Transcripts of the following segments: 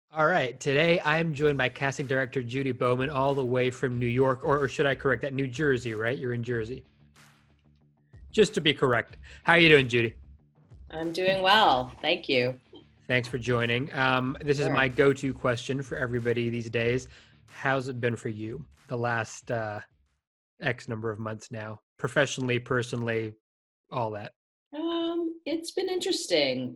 All right. Today I'm joined by casting director Judy Bowman, all the way from New York, or should I correct that? New Jersey, right? You're in Jersey. Just to be correct. How are you doing, Judy? I'm doing well. Thank you. Thanks for joining. This is Sure. my go-to question for everybody these days. How's it been for you the last X number of months now? Professionally, personally, all that. It's been interesting.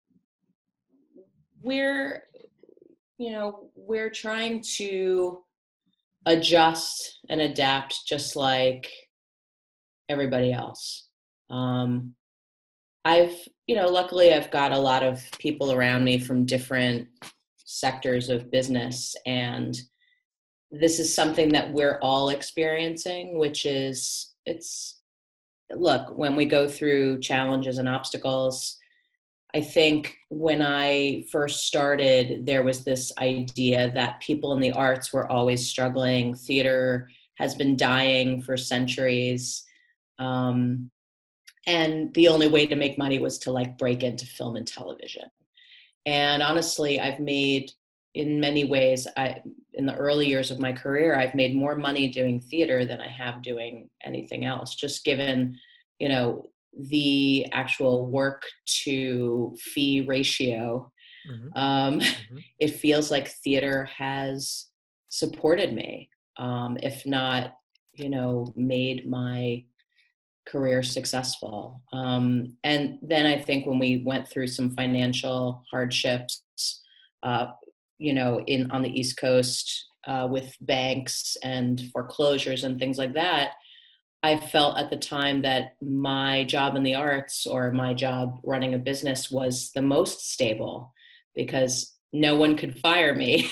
We're, we're trying to adjust and adapt just like everybody else. Um, luckily I've got a lot of people around me from different sectors of business, and this is something that we're all experiencing, which is look, when we go through challenges and obstacles, I think when I first started, there was this idea that people in the arts were always struggling. Theater has been dying for centuries. Um, and the only way to make money was to like break into film and television. And honestly, I've made, in many ways, in the early years of my career, I've made more money doing theater than I have doing anything else, just given, you know, the actual work to fee ratio. Hmm. Um, Hmm. it feels like theater has supported me, if not, made my career successful. And then I think when we went through some financial hardships, uh, in on the East Coast, with banks and foreclosures and things like that, I felt at the time that my job in the arts or my job running a business was the most stable because no one could fire me.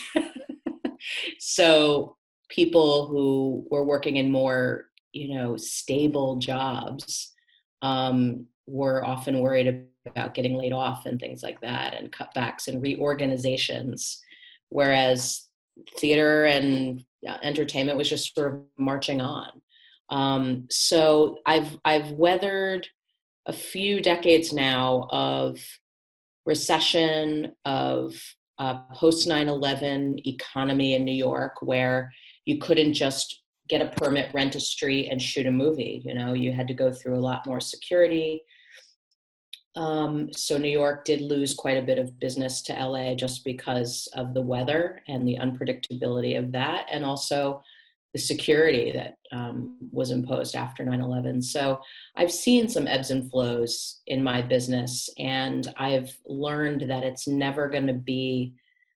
So people who were working in more, stable jobs, were often worried about getting laid off and things like that, and cutbacks and reorganizations. Whereas theater and entertainment was just sort of marching on. So I've weathered a few decades now of recession, of post 9/11 economy in New York, where you couldn't just get a permit, rent a street, and shoot a movie. You had to go through a lot more security. So New York did lose quite a bit of business to LA just because of the weather and the unpredictability of that, and also the security that was imposed after 9/11. So I've seen some ebbs and flows in my business, and I've learned that it's never going to be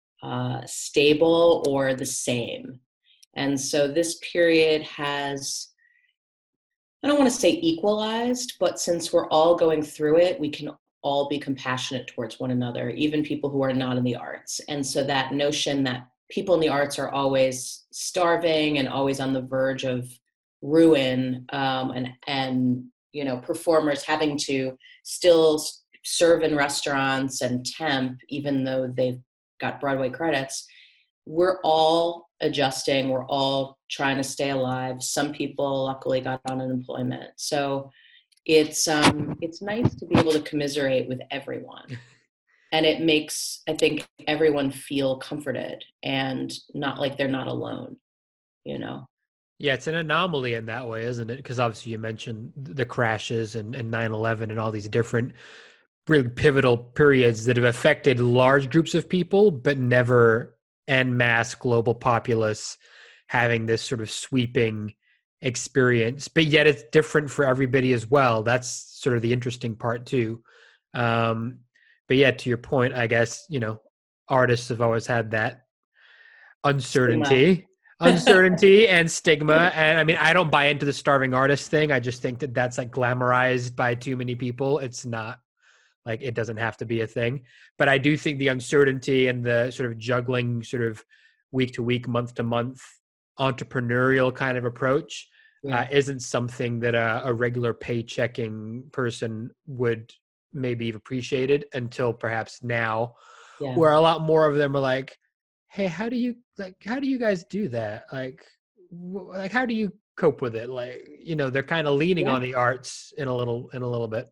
stable or the same. And so this period has, I don't want to say equalized, but since we're all going through it, we can all be compassionate towards one another, even people who are not in the arts. And so that notion that people in the arts are always starving and always on the verge of ruin, and performers having to still serve in restaurants and temp, even though they've got Broadway credits, we're all adjusting. We're all trying to stay alive. Some people luckily got on unemployment. So it's nice to be able to commiserate with everyone. And it makes, I think, everyone feel comforted and not like they're not alone, you know? Yeah, it's an anomaly in that way, isn't it? Because obviously you mentioned the crashes and 9/11 and all these different really pivotal periods that have affected large groups of people, but never en masse global populace having this sort of sweeping experience. But yet it's different for everybody as well. That's sort of the interesting part too. Um, but yeah, to your point, I guess, artists have always had that Stigma. uncertainty and stigma. And I mean, I don't buy into the starving artist thing. I just think that that's like glamorized by too many people. It's not, like, it doesn't have to be a thing. But I do think the uncertainty and the sort of juggling, sort of week to week, month to month, entrepreneurial kind of approach Yeah. isn't something that a regular paychecking person would maybe have appreciated until perhaps now, Yeah. where a lot more of them are like, hey, how do you guys do that? Like, how do you cope with it? Like, they're kind of leaning Yeah. on the arts in a little bit.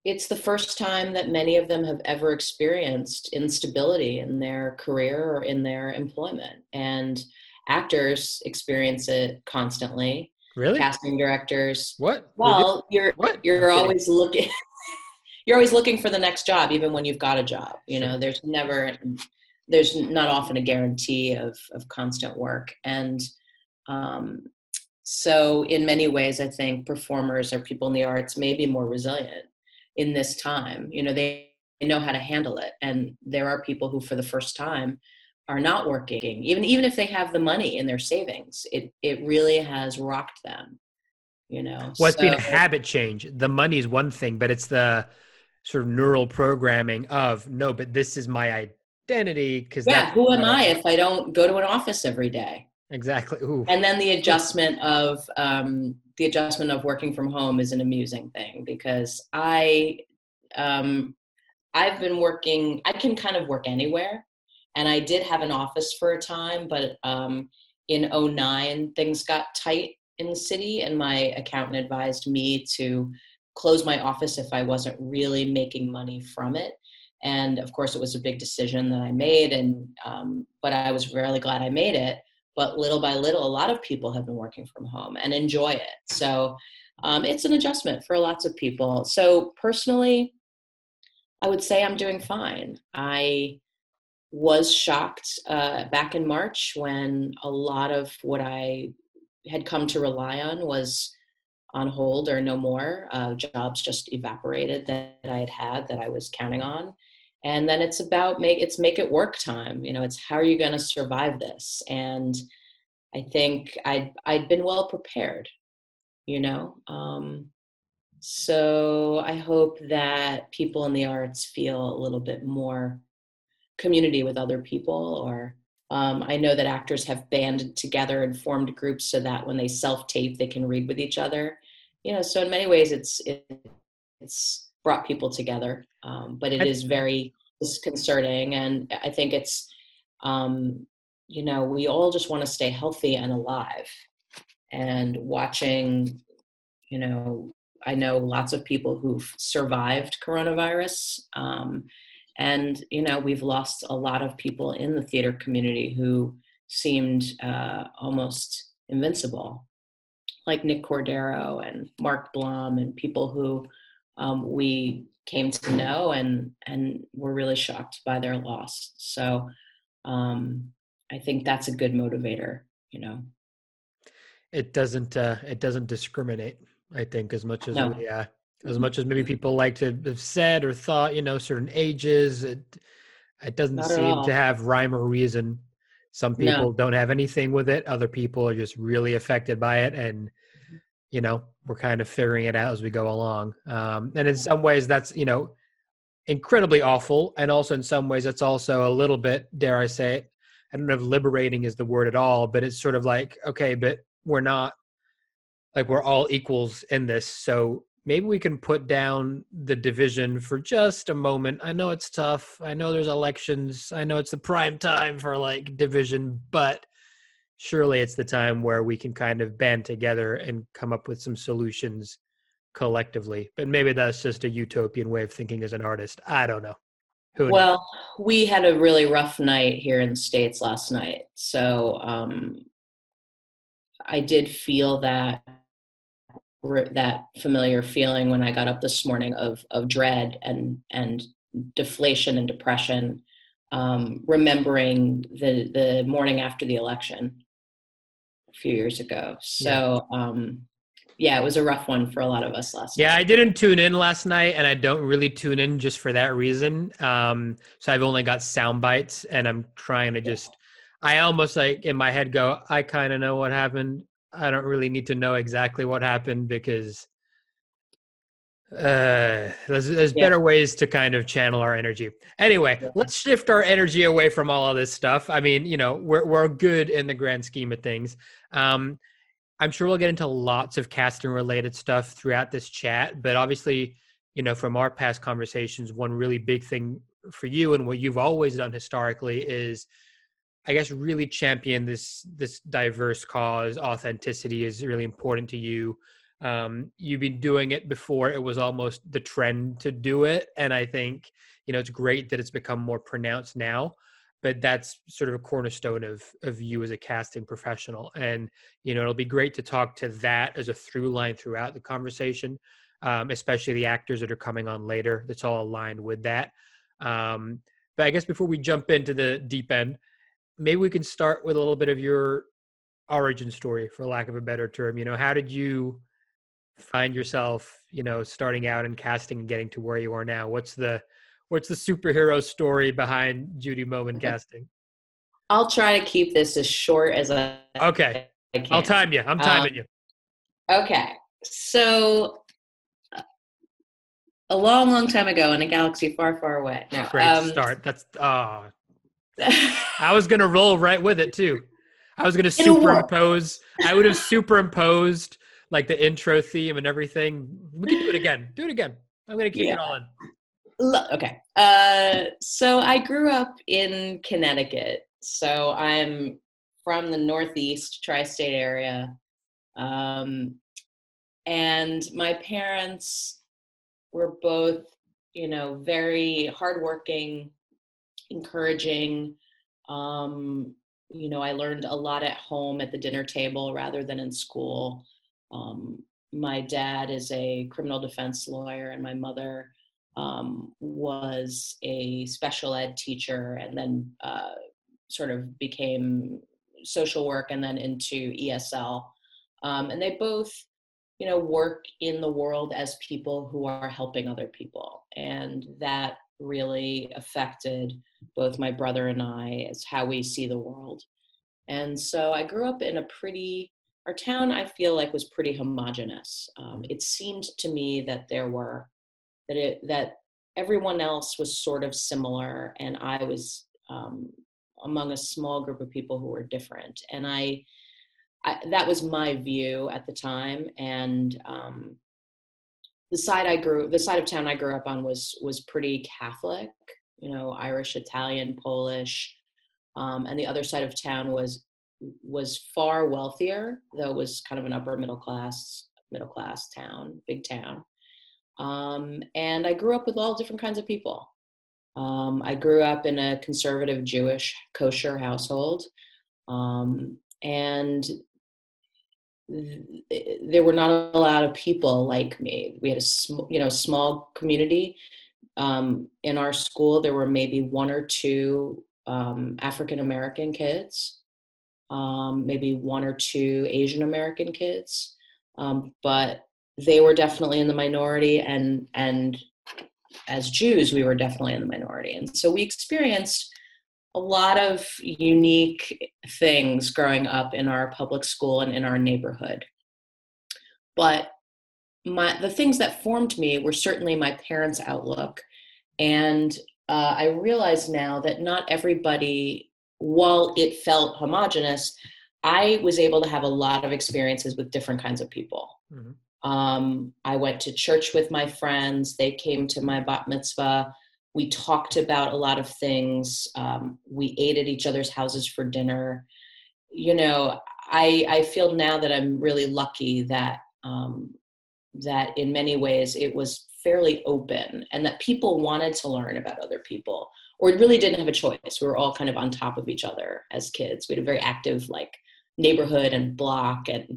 it's the first time that many of them have ever experienced instability in their career or in their employment. And actors experience it constantly. Really? Casting directors, What? They do? well, What? I'm you're kidding. always looking you're always looking for the next job, even when you've got a job. Sure. There's not often a guarantee of constant work. And um, so in many ways, I think performers or people in the arts may be more resilient in this time. They know how to handle it. And there are people who, for the first time, are not working, even if they have the money in their savings. It really has rocked them, Well, it's been So a habit change. The money is one thing, but it's the sort of neural programming of no, but this is my identity because yeah, that's who am what I if I don't go to an office every day? exactly. Ooh. And then the adjustment of working from home is an amusing thing, because um, I've been working. I can kind of work anywhere, and I did have an office for a time, but in '09 things got tight in the city, and my accountant advised me to close my office if I wasn't really making money from it. And of course, it was a big decision that I made, and but I was really glad I made it. But little by little, a lot of people have been working from home and enjoy it. So it's an adjustment for lots of people. So personally, I would say I'm doing fine. I was shocked back in March when a lot of what I had come to rely on was on hold or no more. Jobs just evaporated that I had that I was counting on. And then it's about make it work time. It's how are you going to survive this? And I think I'd been well prepared, you know. So I hope that people in the arts feel a little bit more community with other people, or I know that actors have banded together and formed groups so that when they self-tape, they can read with each other. So in many ways, it's brought people together, but it I, is very disconcerting, and I think it's we all just want to stay healthy and alive. And watching, I know lots of people who've survived coronavirus. And, we've lost a lot of people in the theater community who seemed almost invincible, like Nick Cordero and Mark Blum, and people who we came to know and were really shocked by their loss. So I think that's a good motivator. it doesn't discriminate, I think, as much as No, as much as maybe people like to have said or thought, certain ages, it doesn't not at seem to all. have rhyme or reason. Some No. people don't have anything with it. Other people are just really affected by it. And, we're kind of figuring it out as we go along. And in some ways that's, incredibly awful. And also in some ways it's also a little bit, dare I say it, I don't know if liberating is the word at all, but it's sort of like, okay, but we're not like we're all equals in this. So maybe we can put down the division for just a moment. I know it's tough. I know there's elections. I know it's the prime time for like division, but surely it's the time where we can kind of band together and come up with some solutions collectively. But maybe that's just a utopian way of thinking as an artist. I don't know. Who knows? Well, we had a really rough night here in the States last night. So I did feel that familiar feeling when I got up this morning of dread and deflation and depression, remembering the morning after the election a few years ago. So yeah, it was a rough one for a lot of us last night. Yeah, I didn't tune in last night, and I don't really tune in just for that reason. So I've only got sound bites, and I'm trying to I almost like in my head go, I kind of know what happened. I don't really need to know exactly what happened because there's Yeah. better ways to kind of channel our energy. Anyway, let's shift our energy away from all of this stuff. I mean, we're good in the grand scheme of things. I'm sure we'll get into lots of casting related stuff throughout this chat, but obviously, from our past conversations, one really big thing for you and what you've always done historically is, I guess, really champion this diverse cause. Authenticity is really important to you. You've been doing it before it was almost the trend to do it. And I think, it's great that it's become more pronounced now, but that's sort of a cornerstone of you as a casting professional. And, it'll be great to talk to that as a through line throughout the conversation, especially the actors that are coming on later. That's all aligned with that. But I guess before we jump into the deep end, maybe we can start with a little bit of your origin story, for lack of a better term. How did you find yourself, starting out in casting and getting to where you are now? What's the superhero story behind Judy Momin casting? I'll try to keep this as short as I can. I'll time you. I'm timing you. Okay. So a long, long time ago in a galaxy far, far away. No, great start. That's I was going to roll right with it too. I was going to superimpose. I would have superimposed like the intro theme and everything. We can do it again. Do it again. I'm going to keep it all in. Okay. So I grew up in Connecticut. So I'm from the Northeast tri-state area. And my parents were both, very hardworking, encouraging. I learned a lot at home at the dinner table rather than in school. My dad is a criminal defense lawyer, and my mother was a special ed teacher, and then sort of became social work and then into ESL. And they both, work in the world as people who are helping other people. And that really affected both my brother and I as how we see the world. And so I grew up in our town, I feel like, was pretty homogenous. It seemed to me that that everyone else was sort of similar, and I was among a small group of people who were different. And I that was my view at the time. And the side of town I grew up on was pretty Catholic, Irish, Italian, Polish. And the other side of town was far wealthier, though it was kind of an upper middle class town, big town. And I grew up with all different kinds of people. I grew up in a conservative Jewish kosher household. And there were not a lot of people like me. We had a small community. In our school, there were maybe one or two African-American kids, maybe one or two Asian American kids. But they were definitely in the minority, and as Jews, we were definitely in the minority. And so we experienced a lot of unique things growing up in our public school and in our neighborhood. But the things that formed me were certainly my parents' outlook. And I realize now that not everybody, while it felt homogenous, I was able to have a lot of experiences with different kinds of people. Mm-hmm. I went to church with my friends. They came to my bat mitzvah. We talked about a lot of things. We ate at each other's houses for dinner. I feel now that I'm really lucky that that in many ways it was fairly open, and that people wanted to learn about other people, or really didn't have a choice. We were all kind of on top of each other as kids. We had a very active neighborhood and block, and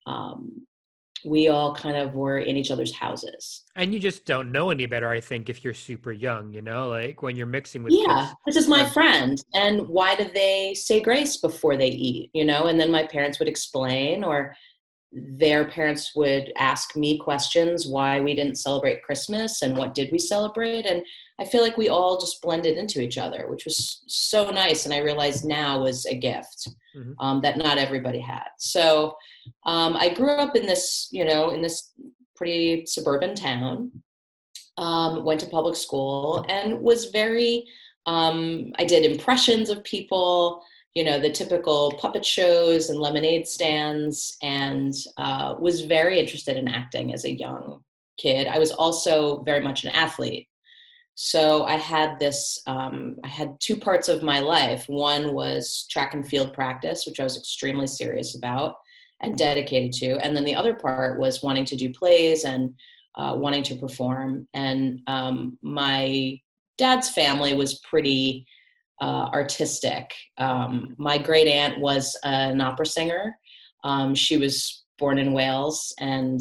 we all kind of were in each other's houses. And you just don't know any better, I think, if you're super young, when you're mixing with kids. This is my friend, and why do they say grace before they eat, and then my parents would explain, or their parents would ask me questions why we didn't celebrate Christmas and what did we celebrate. And I feel like we all just blended into each other, which was so nice. And I realize now was a gift. Mm-hmm. That not everybody had. So I grew up in this, in this pretty suburban town, went to public school, and was very, I did impressions of people, the typical puppet shows and lemonade stands, and was very interested in acting as a young kid. I was also very much an athlete. So I had I had two parts of my life. One was track and field practice, which I was extremely serious about. and dedicated to. And then the other part was wanting to do plays and wanting to perform. And my dad's family was pretty artistic. My great aunt was an opera singer. She was born in Wales and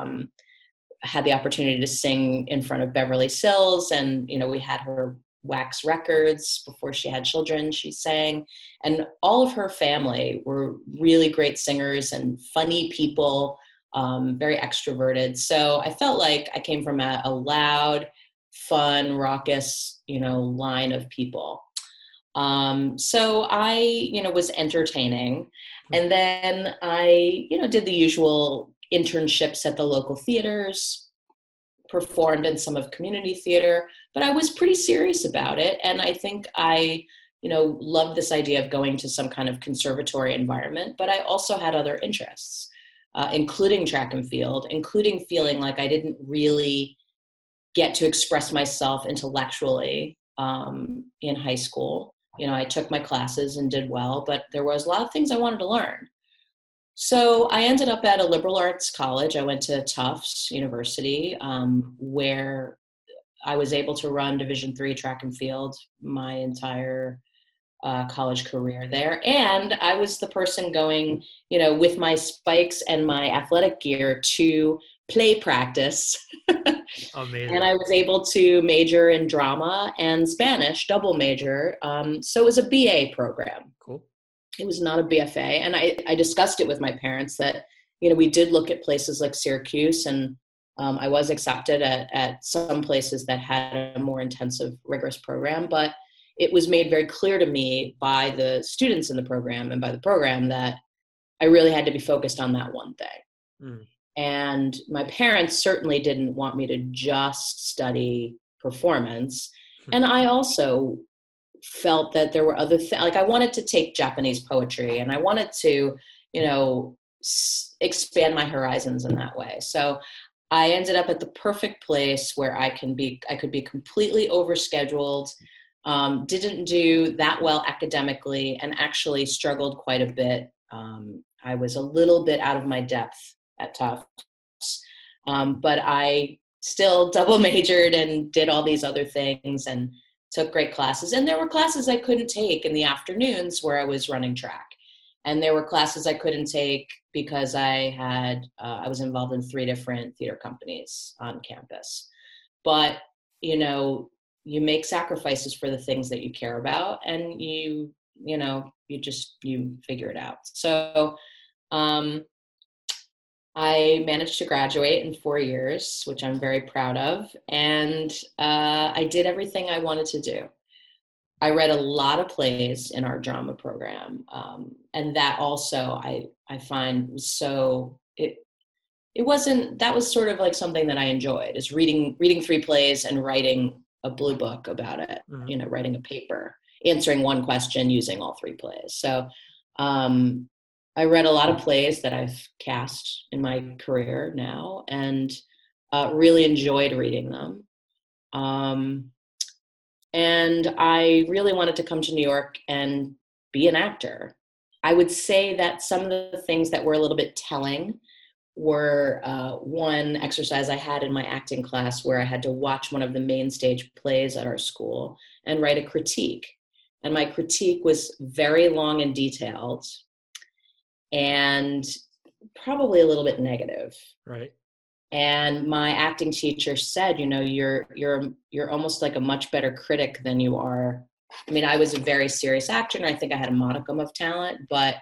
had the opportunity to sing in front of Beverly Sills. And, we had her wax records before she had children. She sang, and all of her family were really great singers and funny people, very extroverted. So I felt like I came from a loud, fun, raucous, line of people. So I, was entertaining. And then I, did the usual internships at the local theaters, performed in some of community theater, but I was pretty serious about it. And I think I, loved this idea of going to some kind of conservatory environment, but I also had other interests, including track and field, including feeling like I didn't really get to express myself intellectually in high school. I took my classes and did well, but there was a lot of things I wanted to learn. So I ended up at a liberal arts college. I went to Tufts University, where I was able to run Division III track and field my entire college career there. And I was the person going, with my spikes and my athletic gear to play practice. Amazing. And I was able to major in drama and Spanish, double major. So it was a BA program. Cool. It was not a BFA. And I discussed it with my parents that, we did look at places like Syracuse, and I was accepted at some places that had a more intensive, rigorous program. But it was made very clear to me by the students in the program and by the program that I really had to be focused on that one thing. Mm. And my parents certainly didn't want me to just study performance. And I also felt that there were other things, like I wanted to take Japanese poetry and I wanted to, expand my horizons in that way. So I ended up at the perfect place where I could be completely overscheduled, didn't do that well academically, and actually struggled quite a bit. I was a little bit out of my depth at Tufts, but I still double majored and did all these other things and took great classes. And there were classes I couldn't take in the afternoons where I was running track. And there were classes I couldn't take because I was involved in 3 different theater companies on campus. But, you make sacrifices for the things that you care about, and you figure it out. So I managed to graduate in 4 years, which I'm very proud of. And I did everything I wanted to do. I read a lot of plays in our drama program. And that also I find was so, that was sort of like something that I enjoyed, is reading 3 plays and writing a blue book about it, mm-hmm. Writing a paper, answering one question using all 3 plays. So I read a lot of plays that I've cast in my career now, and really enjoyed reading them. And I really wanted to come to New York and be an actor. I would say that some of the things that were a little bit telling were one exercise I had in my acting class where I had to watch one of the main stage plays at our school and write a critique. And my critique was very long and detailed, and probably a little bit negative. Right. And my acting teacher said, you're almost like a much better critic than you are. I mean, I was a very serious actor, and I think I had a modicum of talent, but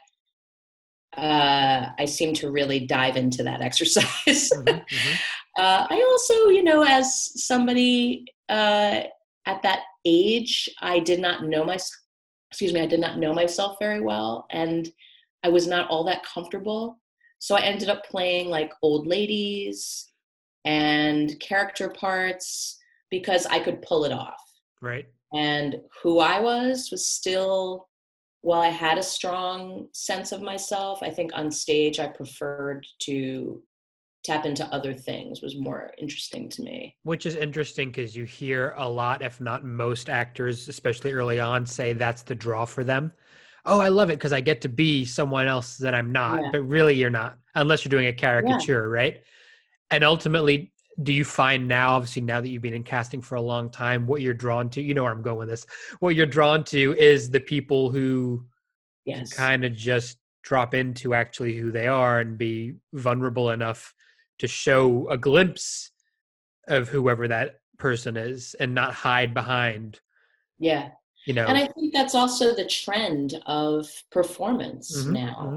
I seemed to really dive into that exercise. Mm-hmm, mm-hmm. I also, as somebody at that age, I did not know myself very well, and I was not all that comfortable. So I ended up playing like old ladies and character parts because I could pull it off. Right. And who I was still, while I had a strong sense of myself, I think on stage I preferred to tap into other things, was more interesting to me. Which is interesting because you hear a lot, if not most actors, especially early on, say that's the draw for them. oh, I love it because I get to be someone else that I'm not, Yeah. but really you're not, unless you're doing a Yeah. caricature, right? And ultimately, do you find now, obviously now that you've been in casting for a long time, what you're drawn to, you know where I'm going with this, what you're drawn to is the people who can Yes. kind of just drop into actually who they are and be vulnerable enough to show a glimpse of whoever that person is and not hide behind, Yeah. you And know. I think that's also the trend of performance Mm-hmm, now. mm-hmm,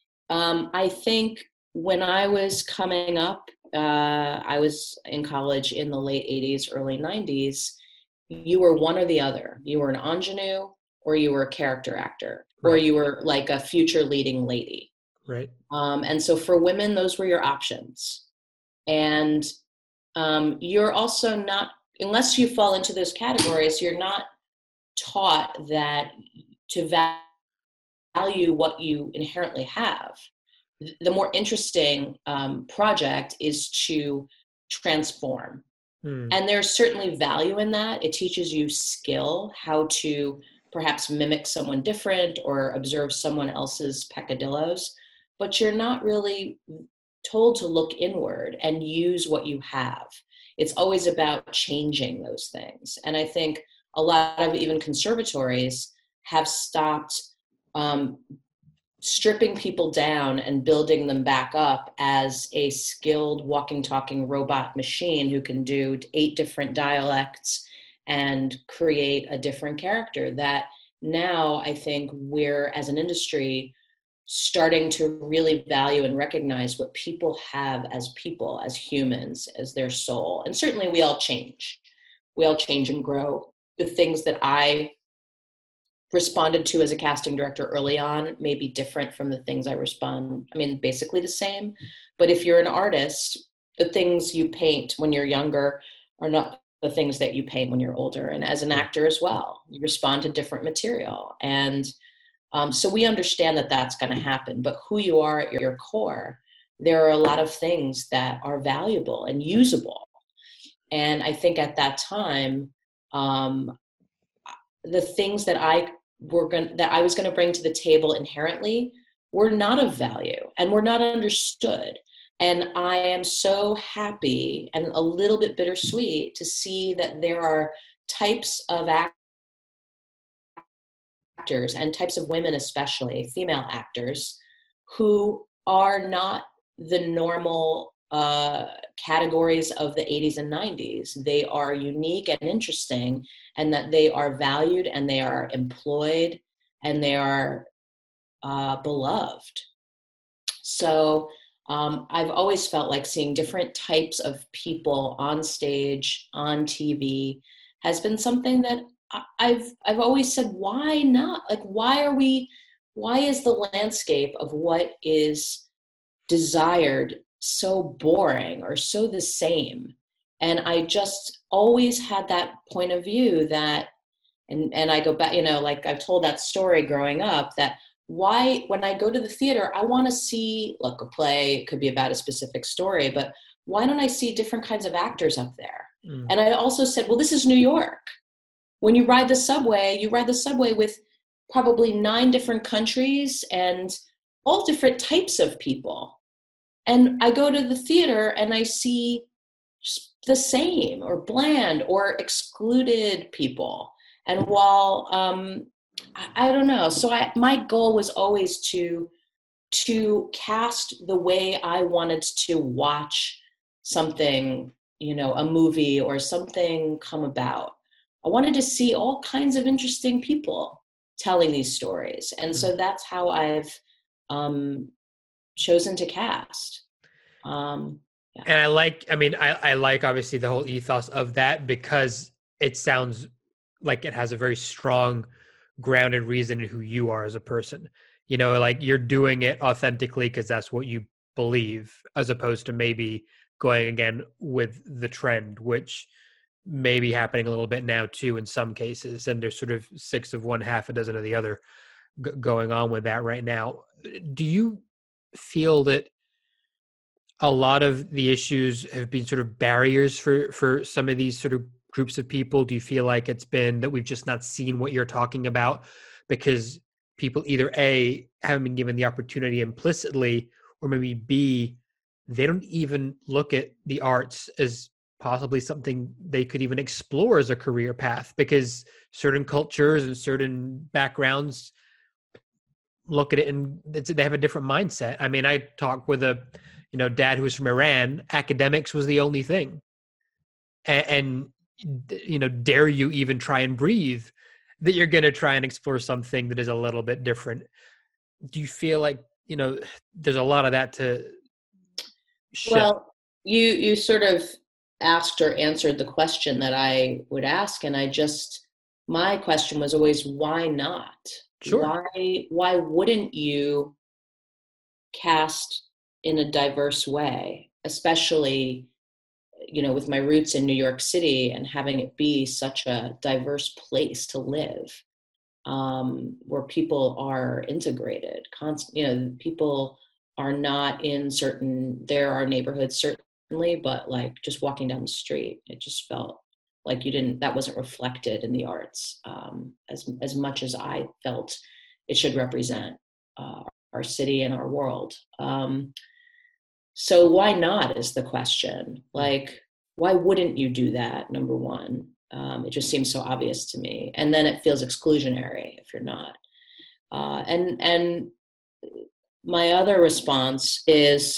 I think when I was coming up, I was in college in the late 80s, early 90s. You were one or the other. You were an ingenue, or you were a character actor, or right, you were like a future leading lady. right. And so for women, those were your options. And you're also not, unless you fall into those categories, you're not taught that to value what you inherently have. The more interesting project is to transform. Mm, And there's certainly value in that. It teaches you skill, how to perhaps mimic someone different or observe someone else's peccadillos, but you're not really told to look inward and use what you have. It's always about changing those things. And I think a lot of even conservatories have stopped um, stripping people down and building them back up as a skilled walking, talking robot machine who can do 8 different dialects and create a different character. That now I think we're, as an industry, starting to really value and recognize what people have as people, as humans, as their soul. And certainly we all change. We all change and grow. The things that I responded to as a casting director early on may be different from the things I respond. I mean, basically the same. But if you're an artist, the things you paint when you're younger are not the things that you paint when you're older. And as an actor as well, you respond to different material. And so we understand that that's going to happen. But who you are at your core, there are a lot of things that are valuable and usable. And I think at that time, the things that I was going to bring to the table inherently were not of value and were not understood. And I am so happy and a little bit bittersweet to see that there are types of actors and types of women, especially female actors, who are not the normal categories of the 80s and 90s. They are unique and interesting, and that they are valued and they are employed and they are beloved. So I've always felt like seeing different types of people on stage, on TV, has been something that I've always said, why not? Like, why is the landscape of what is desired so boring or so the same? And I just always had that point of view that, and I go back, like I've told that story growing up, that why, when I go to the theater, I want to see, look, a play, it could be about a specific story, but why don't I see different kinds of actors up there? mm, And I also said, well, this is New York. When you ride the subway with probably 9 different countries and all different types of people. And I go to the theater and I see the same or bland or excluded people. And while, I don't know, so my goal was always to cast the way I wanted to watch something, a movie or something come about. I wanted to see all kinds of interesting people telling these stories. And so that's how I've chosen to cast. Yeah. And I like obviously the whole ethos of that because it sounds like it has a very strong grounded reason in who you are as a person. Like you're doing it authentically because that's what you believe, as opposed to maybe going again with the trend, which may be happening a little bit now too in some cases. And there's sort of 6 of one, half a dozen of the other going on with that right now. Do you feel that a lot of the issues have been sort of barriers for some of these sort of groups of people? Do you feel like it's been that we've just not seen what you're talking about? Because people either A, haven't been given the opportunity implicitly, or maybe B, they don't even look at the arts as possibly something they could even explore as a career path, because certain cultures and certain backgrounds look at it and they have a different mindset. I mean, I talked with a dad who was from Iran. Academics was the only thing, and dare you even try and breathe that you're going to try and explore something that is a little bit different. Do you feel like there's a lot of that to shift? Well, you sort of asked or answered the question that I would ask, and my question was always, why not? Sure. Why wouldn't you cast in a diverse way, especially with my roots in New York City and having it be such a diverse place to live, where people are integrated. People are not in there are neighborhoods certainly, but like just walking down the street, it just felt like that wasn't reflected in the arts as much as I felt it should represent our city and our world. So why not is the question. Like, why wouldn't you do that? Number one, it just seems so obvious to me. And then it feels exclusionary if you're not. And my other response is,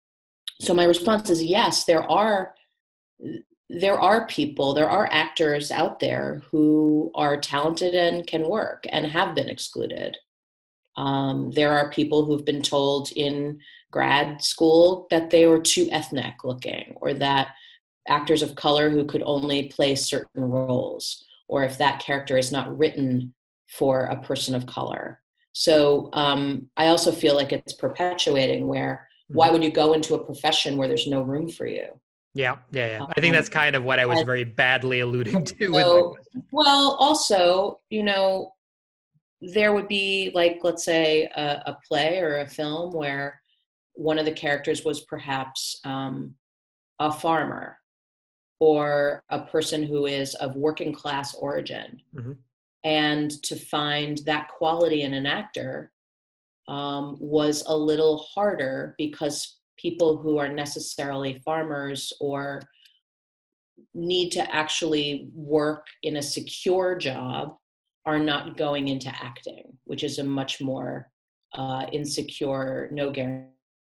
yes, there are people, there are actors out there who are talented and can work and have been excluded. There are people who've been told in grad school that they were too ethnic looking, or that actors of color who could only play certain roles, or if that character is not written for a person of color. So I also feel like it's perpetuating where, why would you go into a profession where there's no room for you? Yeah. I think that's kind of what I was very badly alluding to. Well, also, there would be, like, let's say a play or a film where one of the characters was perhaps a farmer or a person who is of working class origin. Mm-hmm. And to find that quality in an actor was a little harder, because people who are necessarily farmers or need to actually work in a secure job are not going into acting, which is a much more insecure, no guarantee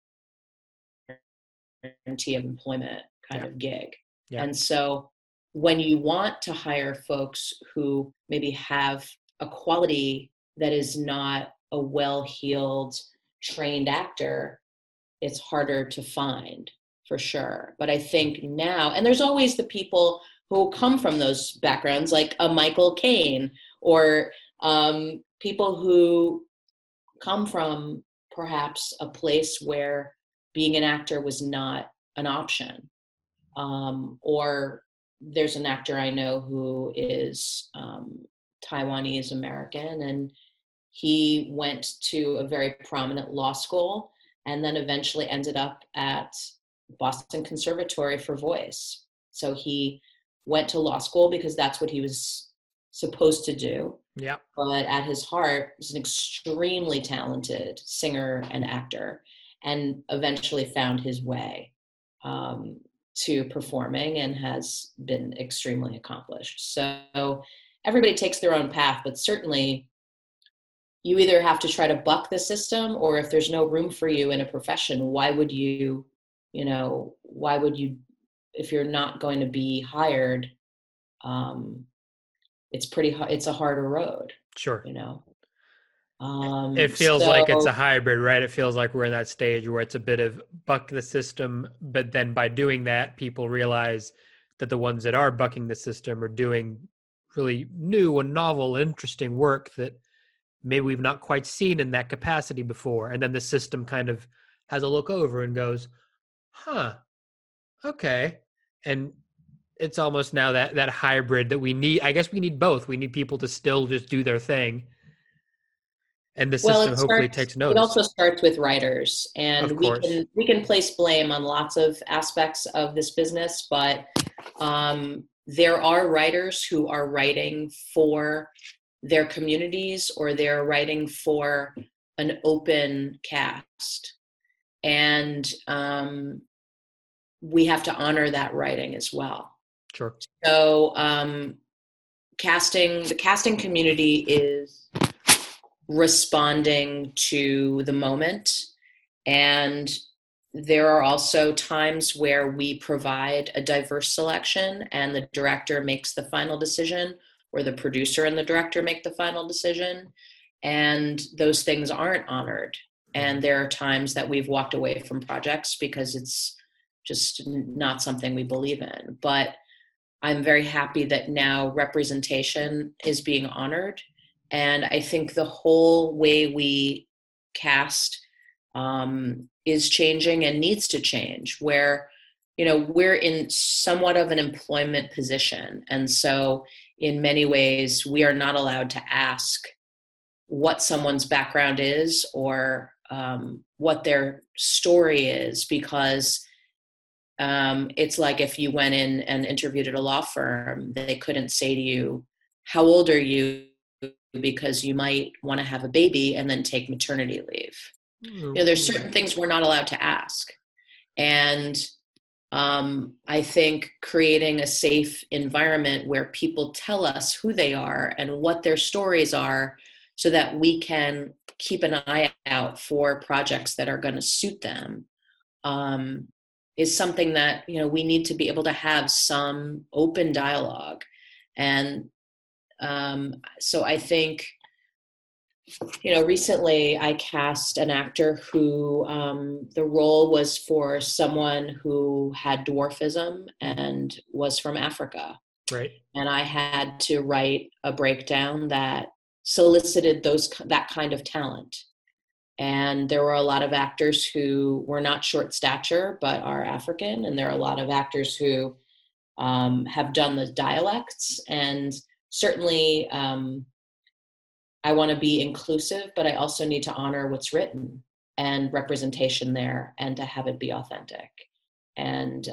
of employment kind of gig. Yeah. And so when you want to hire folks who maybe have a quality that is not a well-heeled, trained actor, it's harder to find, for sure. But I think now, and there's always the people who come from those backgrounds, like a Michael Caine, or people who come from perhaps a place where being an actor was not an option. Or there's an actor I know who is Taiwanese American, and he went to a very prominent law school and then eventually ended up at Boston Conservatory for voice. So he went to law school because that's what he was supposed to do. Yeah. But at his heart, he's an extremely talented singer and actor, and eventually found his way to performing and has been extremely accomplished. So everybody takes their own path, but certainly you either have to try to buck the system, or if there's no room for you in a profession, why would you, if you're not going to be hired, it's a harder road. Sure. It feels like it's a hybrid, right? It feels like we're in that stage where it's a bit of buck the system, but then by doing that, people realize that the ones that are bucking the system are doing really new and novel, interesting work that maybe we've not quite seen in that capacity before. And then the system kind of has a look over and goes, okay. And it's almost now that hybrid that we need. I guess we need both. We need people to still just do their thing, and the system hopefully takes notice. It also starts with writers, and we can place blame on lots of aspects of this business, but there are writers who are writing for their communities or they're writing for an open cast. And we have to honor that writing as well. Sure. So the casting community is responding to the moment. And there are also times where we provide a diverse selection and the director makes the final decision, or the producer and the director make the final decision, and those things aren't honored. And there are times that we've walked away from projects because it's just not something we believe in. But I'm very happy that now representation is being honored. And I think the whole way we cast is changing and needs to change, where, we're in somewhat of an employment position. And so in many ways, we are not allowed to ask what someone's background is or what their story is, because it's like if you went in and interviewed at a law firm, they couldn't say to you, how old are you? Because you might want to have a baby and then take maternity leave. There's certain things we're not allowed to ask. And I think creating a safe environment where people tell us who they are and what their stories are, so that we can keep an eye out for projects that are going to suit them, is something that, we need to be able to have some open dialogue. And so I think, recently I cast an actor who the role was for someone who had dwarfism and was from Africa. Right. And I had to write a breakdown that solicited that kind of talent. And there were a lot of actors who were not short stature, but are African. And there are a lot of actors who have done the dialects. And certainly I want to be inclusive, but I also need to honor what's written and representation there, and to have it be authentic. And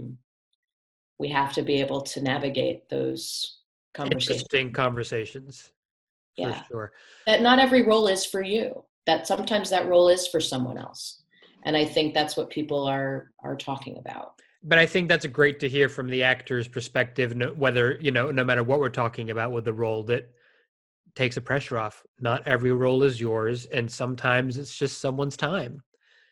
we have to be able to navigate those conversations. Interesting conversations. Yeah. For sure. That not every role is for you. That sometimes that role is for someone else. And I think that's what people are talking about. But I think that's great to hear from the actor's perspective, whether, no matter what we're talking about with the role, that takes the pressure off. Not every role is yours. And sometimes it's just someone's time.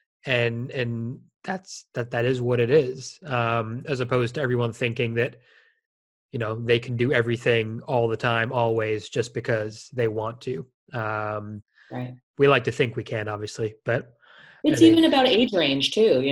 And that is what it is. As opposed to everyone thinking that, they can do everything all the time, always, just because they want to. Right. We like to think we can, obviously, but it's even about age range too.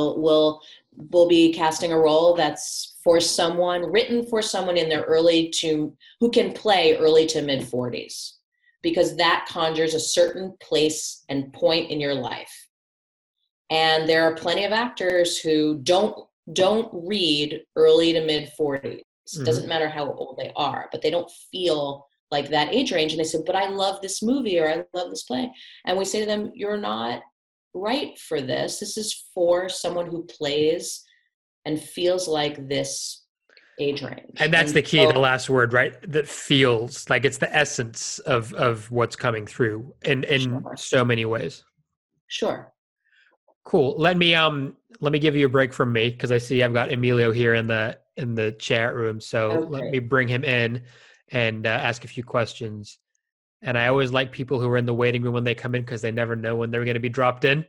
We'll be casting a role that's written for someone in their who can play early to mid 40s, because that conjures a certain place and point in your life. And there are plenty of actors who don't read early to mid 40s. It doesn't matter how old they are, but they don't feel like that age range. And they say, but I love this movie, or I love this play. And we say to them, you're not right for this. This is for someone who plays and feels like this age range. And that's the key, the last word, right? That feels like it's the essence of what's coming through in Sure. so many ways. Sure. Cool. Let me give you a break from me, because I see I've got Emilio here in the chat room. So Okay. Let me bring him in and ask a few questions. And I always like people who are in the waiting room when they come in, because they never know when they're going to be dropped in.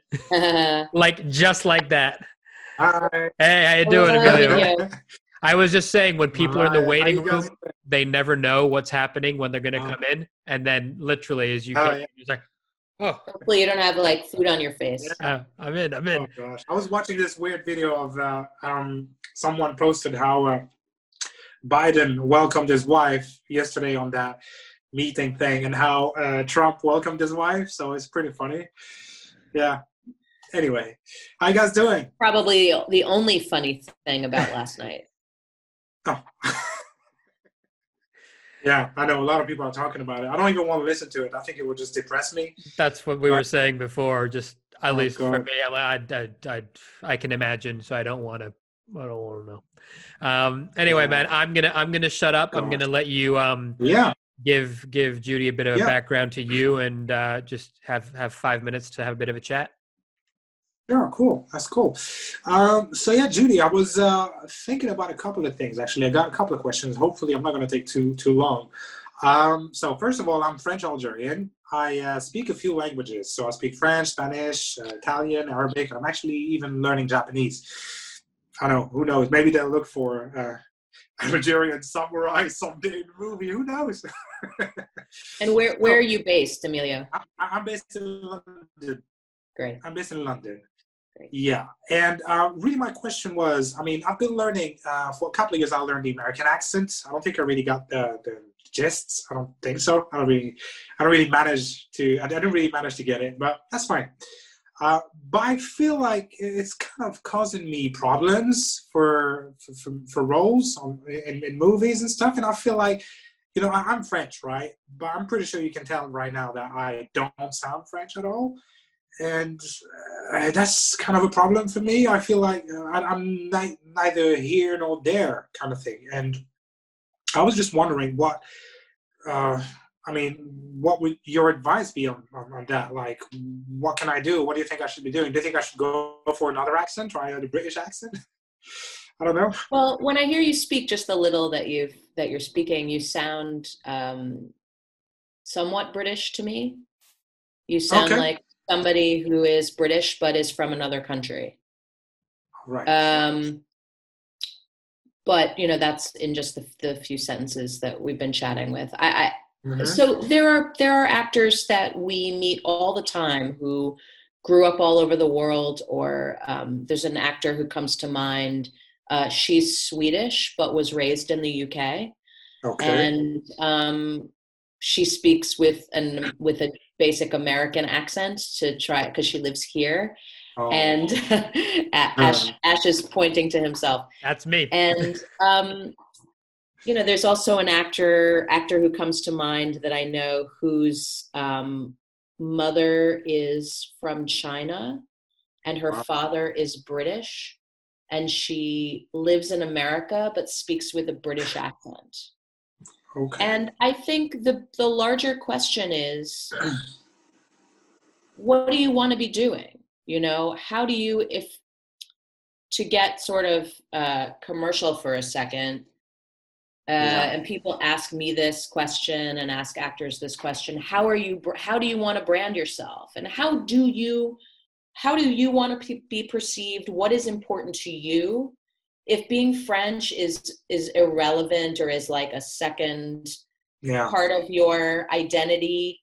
just like that. Hi. Hey, how you doing, Emilio? Yeah. I was just saying, when people are in the waiting room, they never know what's happening when they're going to come in. And then literally as you get in, it's like, oh. Hopefully you don't have food on your face. Yeah. I'm in. Oh gosh, I was watching this weird video of someone posted how Biden welcomed his wife yesterday on that meeting thing, and how Trump welcomed his wife. So it's pretty funny. Yeah. Anyway, how you guys doing? Probably the only funny thing about last night. Oh. Yeah, I know a lot of people are talking about it. I don't even want to listen to it. I think it would just depress me. That's what we were saying before. Just at least God. for me, I can imagine. So I don't want to know. Anyway, man, I'm gonna shut up. I'm gonna let you give Judy a bit of a Yeah. background to you and just have 5 minutes to have a bit of a chat? Sure, cool. That's cool. So yeah, Judy, I was thinking about a couple of things. Actually, I got a couple of questions. Hopefully, I'm not going to take too long. So first of all, I'm French Algerian. I speak a few languages. So I speak French, Spanish, Italian, Arabic. I'm actually even learning Japanese. I don't know. Who knows? Maybe they'll look for an Algerian samurai someday in the movie. Who knows? And where are you based, Emilio? I'm based in London. Great. I'm based in London. Great. Yeah. And really my question was, I mean, I've been learning, for a couple of years, I learned the American accent. I don't think I really got the gists. I don't think so. I didn't really manage to get it, but that's fine. But I feel like it's kind of causing me problems for roles in movies and stuff. And I feel like, I'm French, right? But I'm pretty sure you can tell right now that I don't sound French at all. And that's kind of a problem for me. I feel like I'm neither here nor there kind of thing. And I was just wondering what would your advice be on that? Like, what can I do? What do you think I should be doing? Do you think I should go for another accent, try the British accent? I don't know. Well, when I hear you speak just a little that you're speaking, you sound somewhat British to me. You sound like somebody who is British but is from another country. Right. But that's in just the few sentences that we've been chatting with. Mm-hmm. So there are actors that we meet all the time who grew up all over the world, or there's an actor who comes to mind. She's Swedish but was raised in the UK. Okay. And she speaks with a basic American accent to try, because she lives here. Oh. And Ash is pointing to himself. That's me. And there's also an actor who comes to mind that I know whose mother is from China and her father is British, and she lives in America but speaks with a British accent. Okay. And I think the larger question is, what do you want to be doing? How do you, to get sort of commercial for a second, and people ask me this question and ask actors this question, how do you want to brand yourself? And how do you want to be perceived? What is important to you? If being French is irrelevant or is like a second part of your identity,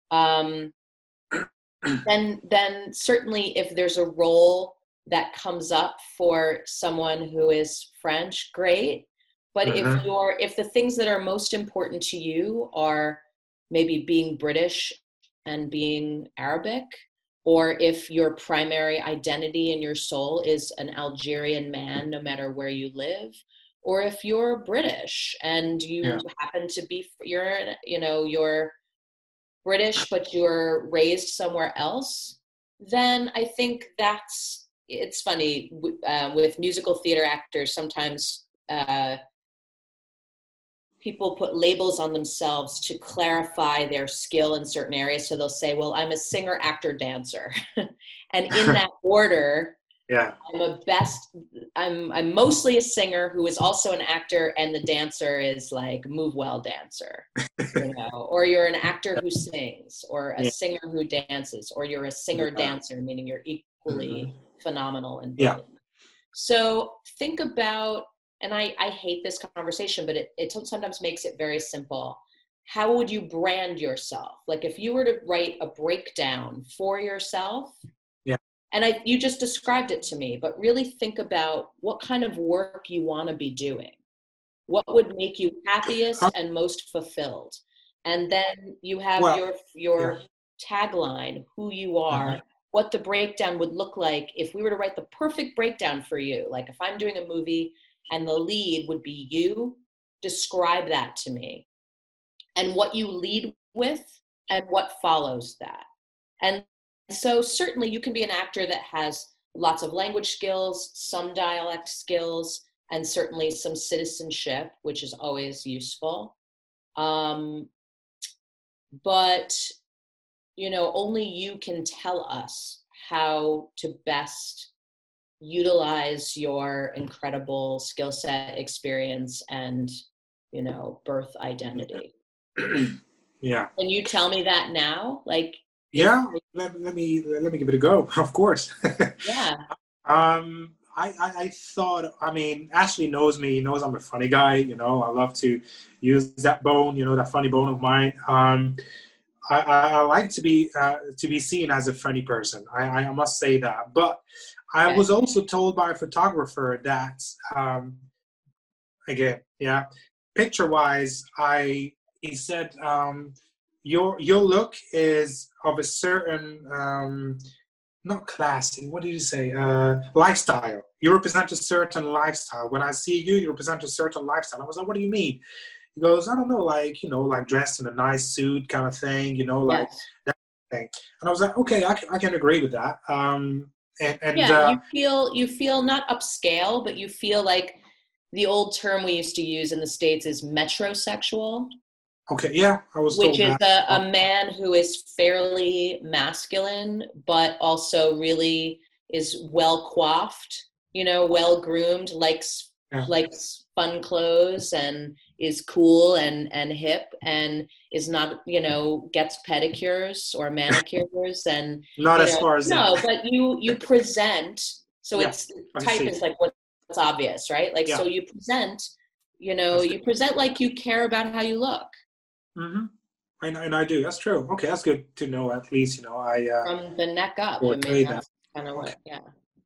then certainly if there's a role that comes up for someone who is French, great. But if the things that are most important to you are maybe being British and being Arabic, or if your primary identity in your soul is an Algerian man, no matter where you live, or if you're British and you happen to be, you're British, but you're raised somewhere else, then I think it's funny with musical theater actors, sometimes people put labels on themselves to clarify their skill in certain areas. So they'll say, well, I'm a singer, actor, dancer. And in that order, I'm mostly a singer who is also an actor, and the dancer is like move well dancer, or you're an actor who sings, or a singer who dances, or you're a singer dancer, meaning you're equally phenomenal and brilliant. So think about, and I hate this conversation, but it sometimes makes it very simple. How would you brand yourself? Like if you were to write a breakdown for yourself, and you just described it to me, but really think about what kind of work you want to be doing. What would make you happiest and most fulfilled? And then you have your tagline, who you are, what the breakdown would look like if we were to write the perfect breakdown for you. Like if I'm doing a movie and the lead would be you, describe that to me. And what you lead with and what follows that. And so certainly you can be an actor that has lots of language skills, some dialect skills, and certainly some citizenship, which is always useful. but only you can tell us how to best utilize your incredible skill set, experience, and birth identity. Yeah. Can you tell me that now? Yeah, let me give it a go. Of course. Yeah. I thought, Ashley knows me. He knows I'm a funny guy. I love to use that bone. That funny bone of mine. I like to be seen as a funny person. I must say that. But I was also told by a photographer that, again, yeah, picture-wise, he said, your look is of a certain, not classy, what did you say? Lifestyle. You represent a certain lifestyle. When I see you, you represent a certain lifestyle. I was like, what do you mean? He goes, I don't know, like dressed in a nice suit kind of thing, like that thing. And I was like, okay, I can agree with that. You feel not upscale, but you feel like the old term we used to use in the States is metrosexual. Okay, yeah, I was told which is a man who is fairly masculine, but also really is well coiffed, well groomed, likes fun clothes, and is cool and hip, and is not, gets pedicures or manicures, and not as far as but you present. So it's type is like what's obvious, right? So you present, you present like you care about how you look. Mm-hmm. And I do. That's true. Okay, that's good to know. At least I from the neck up. That's kind of what. Yeah.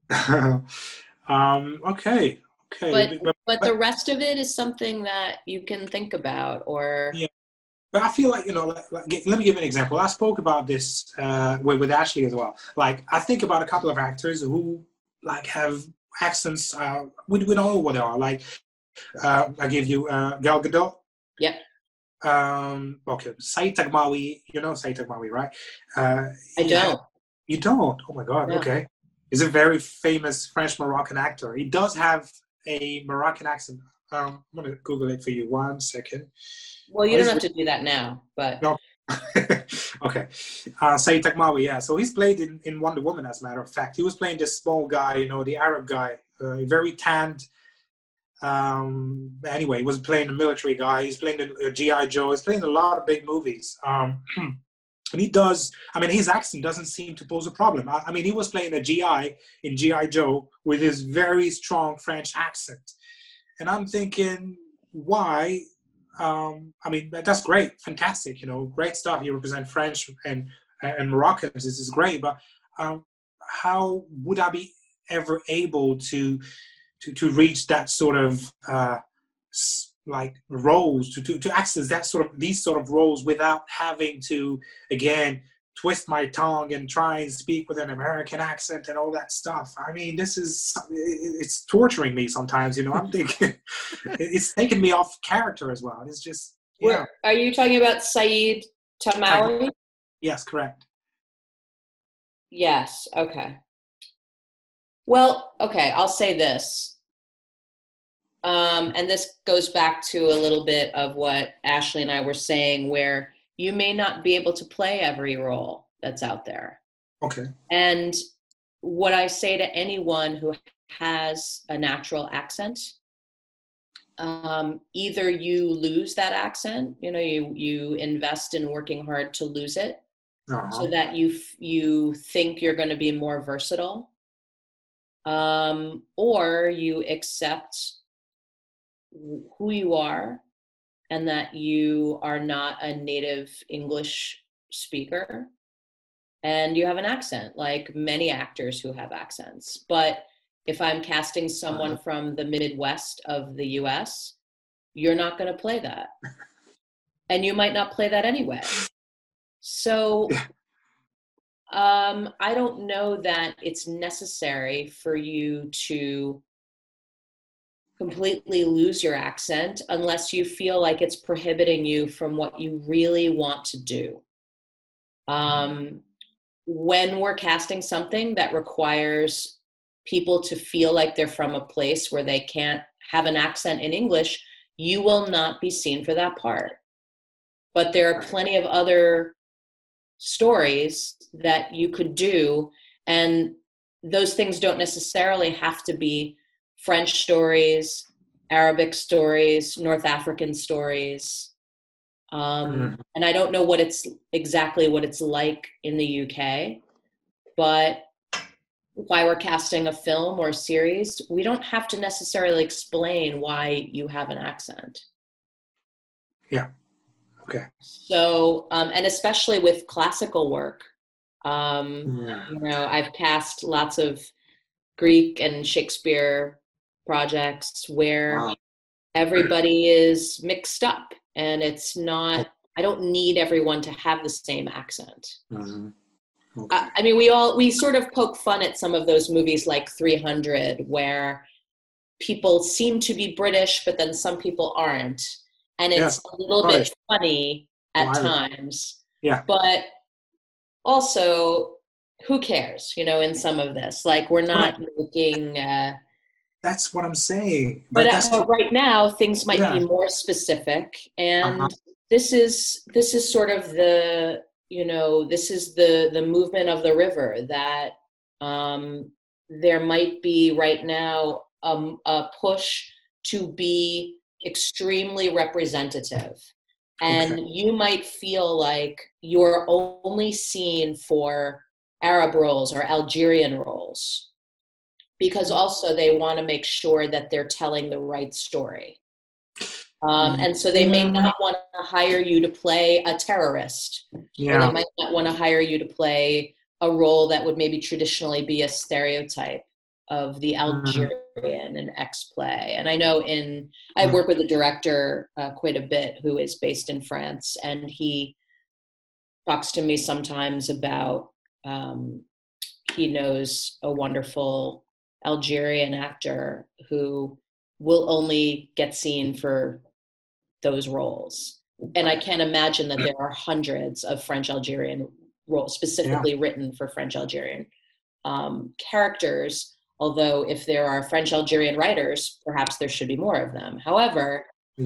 Okay. But the rest of it is something that you can think about, or. Yeah. But I feel like let me give an example. I spoke about this with Ashley as well. Like, I think about a couple of actors who have accents. We don't know what they are. Like, I give you Gal Gadot. Yeah. Okay, Saïd Taghmaoui. You know Saïd Taghmaoui, right? I don't. You don't? Oh my God. No. Okay. He's a very famous French-Moroccan actor. He does have a Moroccan accent. I'm going to Google it for you. 1 second. Well, you don't have to do that now, but. No. Okay. Saïd Taghmaoui, yeah. So he's played in Wonder Woman, as a matter of fact. He was playing this small guy, the Arab guy, very tanned. Anyway, he was playing a military guy. He's playing a G.I. Joe. He's playing a lot of big movies. And he does, his accent doesn't seem to pose a problem. He was playing a GI in G.I. Joe with his very strong French accent. And I'm thinking, why? That's great. Fantastic. Great stuff. You represent French and Moroccans. This is great. But how would I be ever able to reach that sort of roles, to access these sort of roles without having to, again, twist my tongue and try and speak with an American accent and all that stuff. It's torturing me sometimes, I'm thinking it's taking me off character as well. It's just, Are you talking about Saïd Taghmaoui? Yes, correct. Yes, okay. Well, okay, I'll say this. And this goes back to a little bit of what Ashley and I were saying, where you may not be able to play every role that's out there. Okay. And what I say to anyone who has a natural accent, either you lose that accent, you invest in working hard to lose it, so that you think you're going to be more versatile, or you accept who you are and that you are not a native English speaker and you have an accent, like many actors who have accents. But if I'm casting someone from the Midwest of the US, you're not going to play that. And you might not play that anyway. So I don't know that it's necessary for you to completely lose your accent unless you feel like it's prohibiting you from what you really want to do. When we're casting something that requires people to feel like they're from a place where they can't have an accent in English, you will not be seen for that part. but there are plenty of other stories that you could do, and those things don't necessarily have to be French stories, Arabic stories, North African stories. And I don't know exactly what it's like in the UK, but if I were casting a film or a series, we don't have to necessarily explain why you have an accent. Yeah. Okay. So, and especially with classical work, I've cast lots of Greek and Shakespeare projects where everybody is mixed up, and it's not, I don't need everyone to have the same accent. Okay. I mean, we sort of poke fun at some of those movies like 300, where people seem to be British, but then some people aren't. And it's a little bit funny at times. Yeah. But also, who cares, in some of this? Like, we're not making... that's what I'm saying. But right now, things might be more specific. And this is sort of the... this is the movement of the river, that there might be right now a push to be extremely representative. And you might feel like you're only seen for Arab roles or Algerian roles, because also they want to make sure that they're telling the right story. And so they may not want to hire you to play a terrorist. Yeah. Or they might not want to hire you to play a role that would maybe traditionally be a stereotype of the Algerian and ex-play. And I know I work with a director quite a bit who is based in France, and he talks to me sometimes about, he knows a wonderful Algerian actor who will only get seen for those roles. And I can't imagine that there are hundreds of French Algerian roles specifically written for French Algerian characters. Although if there are French Algerian writers, perhaps there should be more of them. However,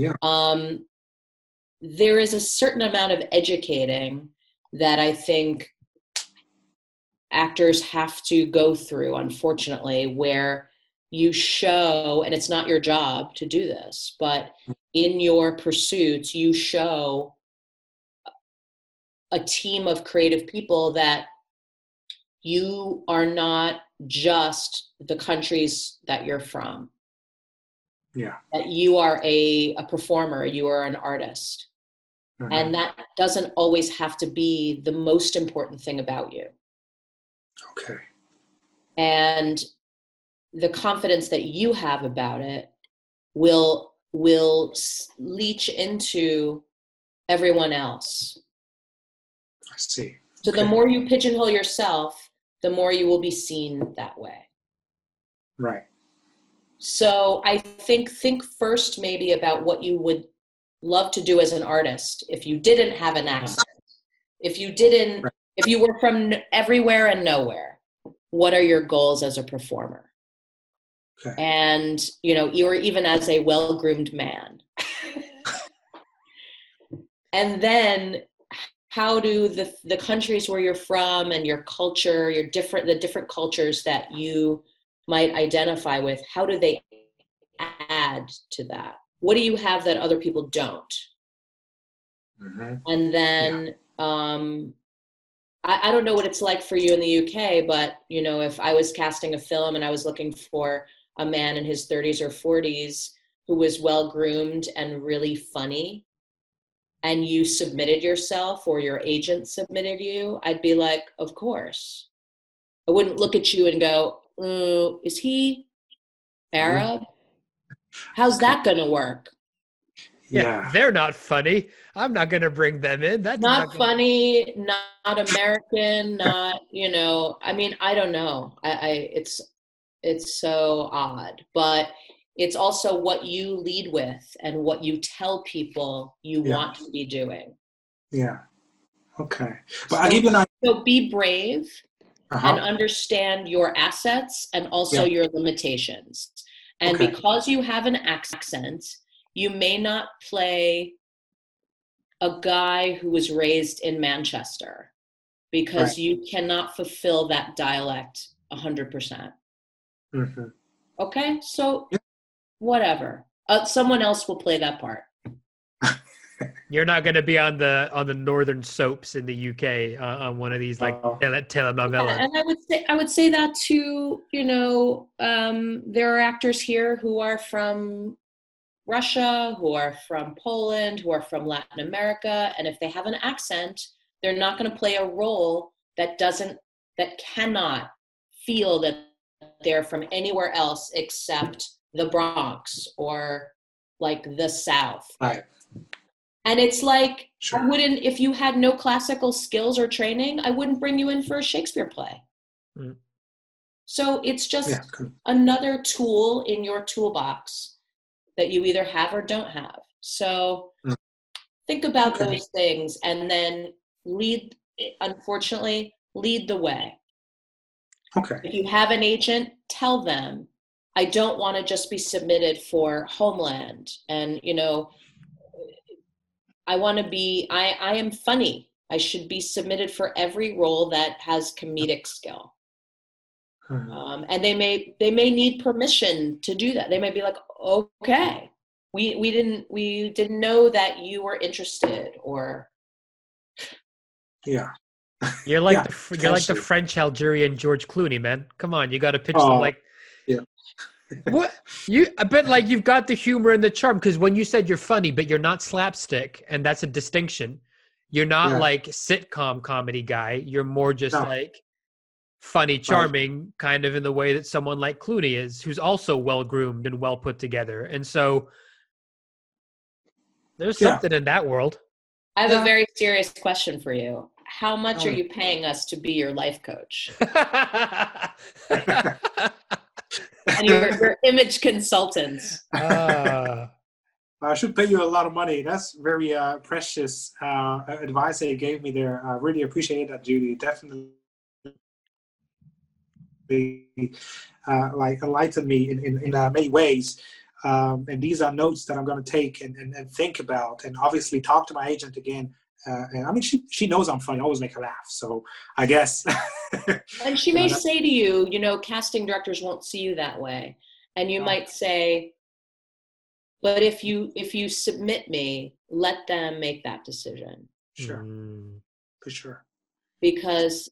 there is a certain amount of educating that I think actors have to go through, unfortunately, where you show, and it's not your job to do this, but in your pursuits, you show a team of creative people that you are not just the countries that you're from. Yeah. That you are a performer, you are an artist. And that doesn't always have to be the most important thing about you. Okay. And the confidence that you have about it will leach into everyone else. I see. So the more you pigeonhole yourself, the more you will be seen that way. Right. So I think first maybe about what you would love to do as an artist if you didn't have an accent. If you were from everywhere and nowhere, what are your goals as a performer? Okay. And, or even as a well-groomed man. And then how do the countries where you're from and your culture, the different cultures that you might identify with, how do they add to that? What do you have that other people don't? And then, I don't know what it's like for you in the UK, but, if I was casting a film and I was looking for a man in his 30s or 40s who was well-groomed and really funny, and you submitted yourself or your agent submitted you, I'd be like, of course. I wouldn't look at you and go, is he Arab? How's that going to work? Yeah, they're not funny. I'm not going to bring them in. That's not funny, not American, not, I mean, I don't know. It's so odd, but it's also what you lead with and what you tell people you want to be doing. Yeah. Okay. But so be brave and understand your assets and also your limitations. And because you have an accent, you may not play a guy who was raised in Manchester, because you cannot fulfill that dialect 100%. Mm-hmm. Okay, so whatever. Someone else will play that part. You're not going to be on the northern soaps in the UK on one of these like telenovelas. Yeah, and I would say that too. There are actors here who are from Russia, who are from Poland, who are from Latin America, and if they have an accent, they're not going to play a role that cannot feel that they're from anywhere else except the Bronx or like the South. Right. And it's like, Sure. if you had no classical skills or training, I wouldn't bring you in for a Shakespeare play. Mm. So it's just another tool in your toolbox that you either have or don't have. So think about those things and then lead the way. Okay. If you have an agent, tell them, I don't want to just be submitted for Homeland. And, I want to be, I am funny. I should be submitted for every role that has comedic skill. And they may need permission to do that. They may be like, okay, we didn't know that you were interested, or. Yeah. You're like the French Algerian George Clooney, man. Come on, you got to pitch them like. Yeah. What but like you've got the humor and the charm, because when you said you're funny, but you're not slapstick, and that's a distinction. You're not like sitcom comedy guy. You're more just like funny, charming, kind of in the way that someone like Clooney is, who's also well groomed and well put together. And so there's something in that world. I have a very serious question for you. How much are you paying us to be your life coach? And your image consultants. I should pay you a lot of money. That's very precious advice that you gave me there. I really appreciate that, Judy. Definitely enlightened me in many ways. And these are notes that I'm going to take and think about, and obviously talk to my agent again. And I mean, she knows I'm funny. I always make her laugh. So I guess. And she may say to you, casting directors won't see you that way. And you might say, but if you submit me, let them make that decision. Sure. For sure. Because,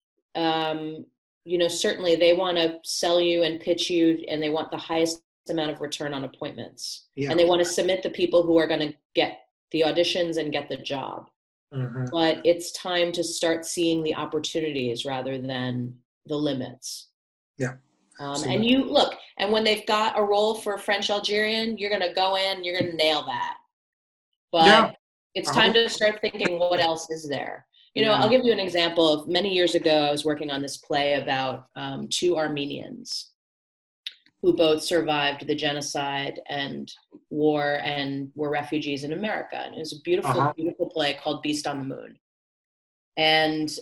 certainly they want to sell you and pitch you, and they want the highest amount of return on appointments. Yeah. And they want to submit the people who are going to get the auditions and get the job. Mm-hmm. But it's time to start seeing the opportunities rather than the limits. Yeah. And you look, and when they've got a role for French Algerian, you're going to go in, you're going to nail that. But it's time to start thinking, what else is there? I'll give you an example of many years ago, I was working on this play about two Armenians who both survived the genocide and war and were refugees in America. And it was a beautiful, beautiful play called Beast on the Moon. And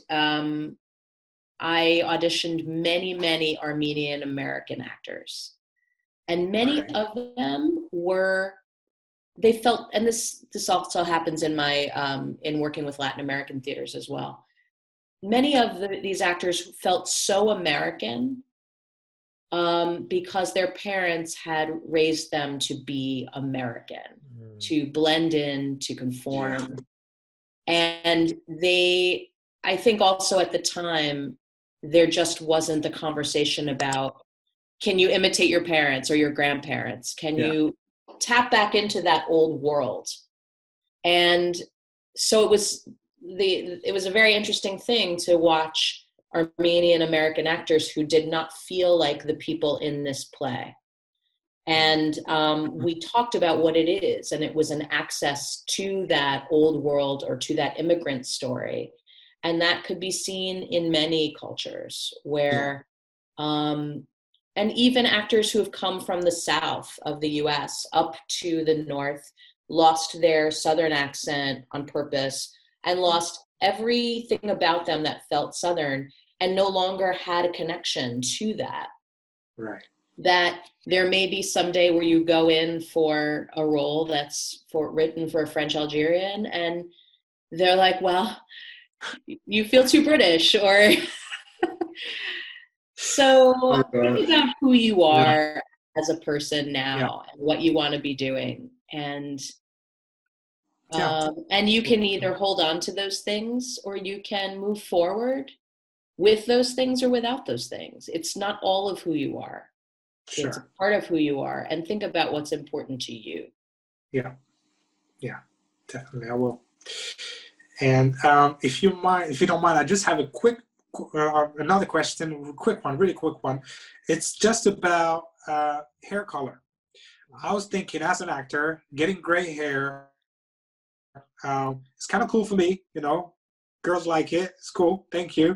I auditioned many, many Armenian American actors. And many of them they felt, and this also happens in my, in working with Latin American theaters as well. Many of these actors felt so American because their parents had raised them to be American, to blend in, to conform. And I think also at the time, there just wasn't the conversation about, can you imitate your parents or your grandparents? Can you tap back into that old world? And so it was a very interesting thing to watch Armenian American actors who did not feel like the people in this play. And we talked about what it is, and it was an access to that old world or to that immigrant story. And that could be seen in many cultures where, and even actors who have come from the South of the US up to the North, lost their Southern accent on purpose and lost everything about them that felt Southern and no longer had a connection to that. Right. that there may be some day where you go in for a role that's written for a French Algerian, and they're like, well, you feel too British, or so think about who you are as a person now and what you want to be doing. And and you can either hold on to those things or you can move forward with those things or without those things. It's not all of who you are. Sure. It's a part of who you are, and think about what's important to you. Yeah, definitely I will. And if you don't mind, I just have a quick another question, really quick one. It's just about hair color. I was thinking, as an actor, getting gray hair, it's kind of cool for me, girls like it, it's cool, thank you.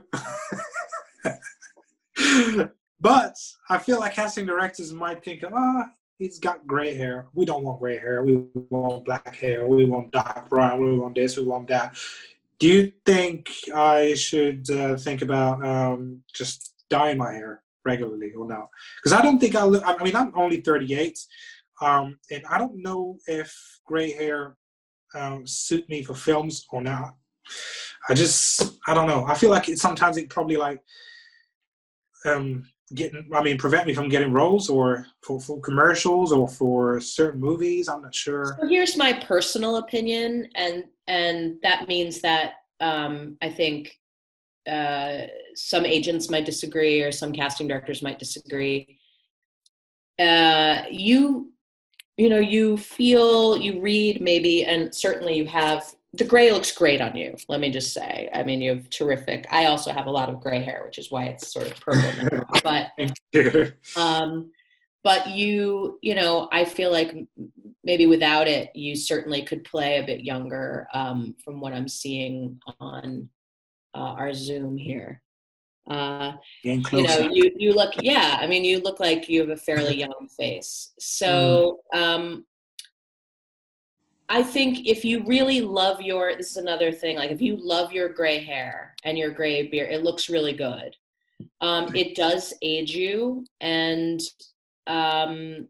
But I feel like casting directors might think, he's got gray hair. We don't want gray hair. We want black hair. We want dark brown. We want this. We want that. Do you think I should think about just dyeing my hair regularly or not? Because I don't think I'm only 38, and I don't know if gray hair suit me for films or not. I don't know. I feel like sometimes it probably prevent me from getting roles or for commercials or for certain movies. I'm not sure. So here's my personal opinion, and that means that I think some agents might disagree or some casting directors might disagree. You read maybe, and certainly you have, the gray looks great on you. Let me just say, I mean, you have terrific. I also have a lot of gray hair, which is why it's sort of purple now. But I feel like maybe without it, you certainly could play a bit younger, from what I'm seeing on our Zoom here. Getting closer. You look, you look like you have a fairly young face. So, I think if you really love this is another thing, like if you love your gray hair and your gray beard, it looks really good. It does age you, and I'm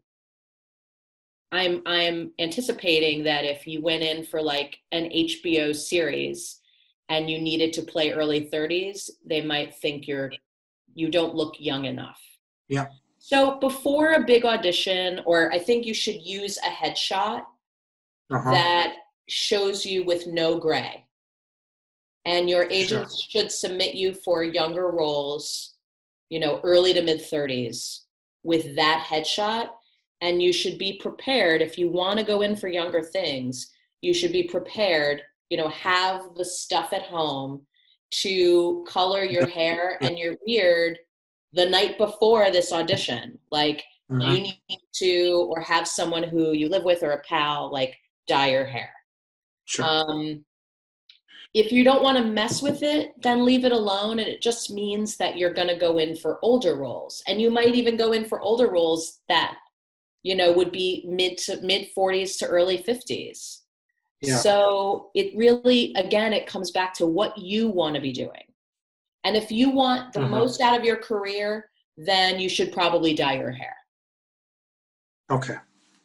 anticipating that if you went in for like an HBO series and you needed to play early 30s, they might think you don't look young enough. Yeah. So before a big audition, or I think you should use a headshot that shows you with no gray. And your agents should submit you for younger roles, early to mid 30s with that headshot. And you should be prepared, if you want to go in for younger things, you should be prepared, have the stuff at home to color your hair and your beard the night before this audition. Like you need to, or have someone who you live with or a pal, dye your hair. Sure. If you don't want to mess with it, then leave it alone. And it just means that you're going to go in for older roles. And you might even go in for older roles that, would be mid 40s to early 50s. Yeah. So it really, again, it comes back to what you want to be doing. And if you want the most out of your career, then you should probably dye your hair. Okay.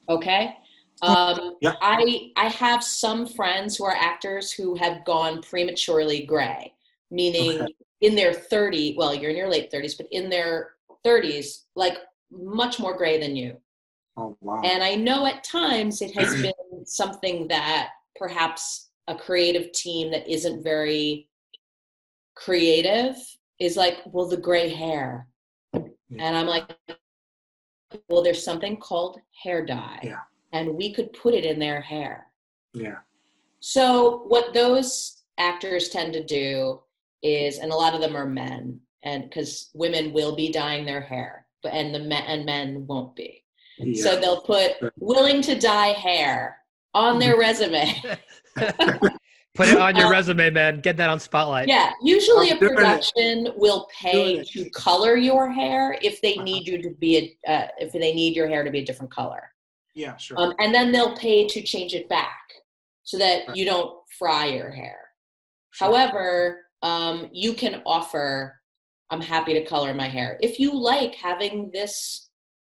I have some friends who are actors who have gone prematurely gray, meaning in their 30s, well, you're in your late 30s, but in their 30s, much more gray than you. Oh, wow. And I know at times it has been something that perhaps a creative team that isn't very creative is like, well, the gray hair. Yeah. And I'm like, well, there's something called hair dye. Yeah. And we could put it in their hair. Yeah. So what those actors tend to do is, and a lot of them are men, and because women will be dyeing their hair, and men won't be. Yeah. So they'll put willing to dye hair on their resume. Put it on your resume, man. Get that on Spotlight. Yeah. Usually a production will pay to color your hair if they need you to be if they need your hair to be a different color. Yeah, sure. And then they'll pay to change it back so that you don't fry your hair. Sure. However, you can offer, I'm happy to color my hair. If you like having this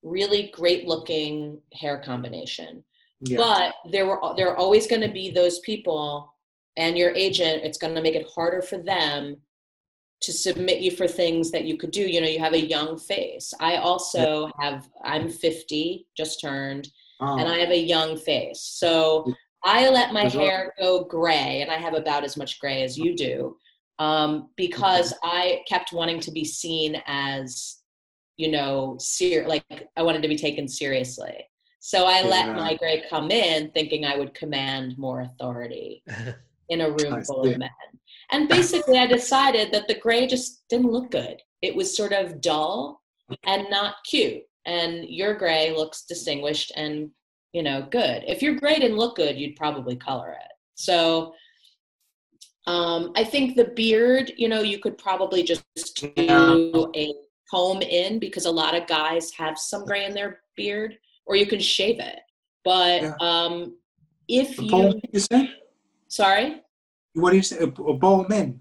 really great looking hair combination. Yeah. But there are always going to be those people, and your agent, it's going to make it harder for them to submit you for things that you could do. You know, you have a young face. I also I'm 50, just turned, and I have a young face. So I let my hair go gray, and I have about as much gray as you do, because I kept wanting to be seen as, you know, like I wanted to be taken seriously. So I let my gray come in thinking I would command more authority in a room full of men. And basically I decided that the gray just didn't look good. It was sort of dull and not cute. And your gray looks distinguished and, you know, good. If your gray didn't look good, you'd probably color it. So I think the beard, you know, you could probably just do a comb in, because a lot of guys have some gray in their beard, or you can shave it. But if you say? Sorry? What do you say? A bald man?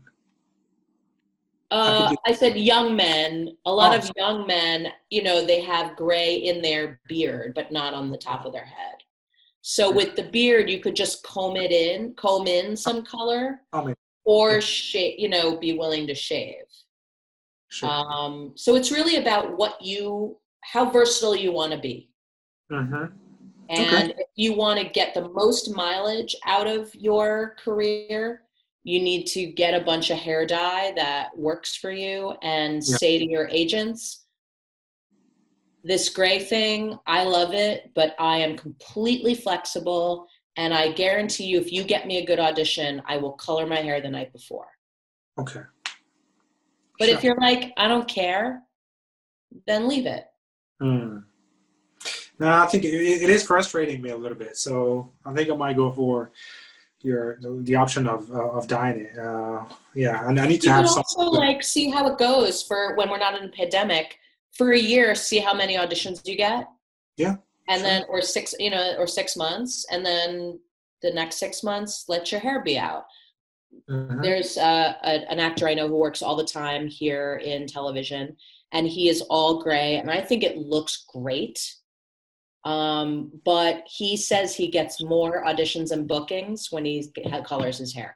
I said young men. A lot of young men, you know, they have gray in their beard, but not on the top of their head. So with the beard, you could just comb in some color, or shave, you know, be willing to shave. Sure. So it's really about how versatile you want to be. Mm-hmm. And if you want to get the most mileage out of your career, you need to get a bunch of hair dye that works for you, and say to your agents, this gray thing, I love it, but I am completely flexible. And I guarantee you, if you get me a good audition, I will color my hair the night before. Okay. But if you're like, I don't care, then leave it. No, I think it is frustrating me a little bit. So I think I might go for the option of dyeing it. And I need to have something. Also, like, see how it goes for when we're not in a pandemic. For a year, see how many auditions you get. Yeah. And then, or 6 months, and then the next 6 months, let your hair be out. Mm-hmm. There's an actor I know who works all the time here in television, and he is all gray, and I think it looks great. But he says he gets more auditions and bookings when he colors his hair.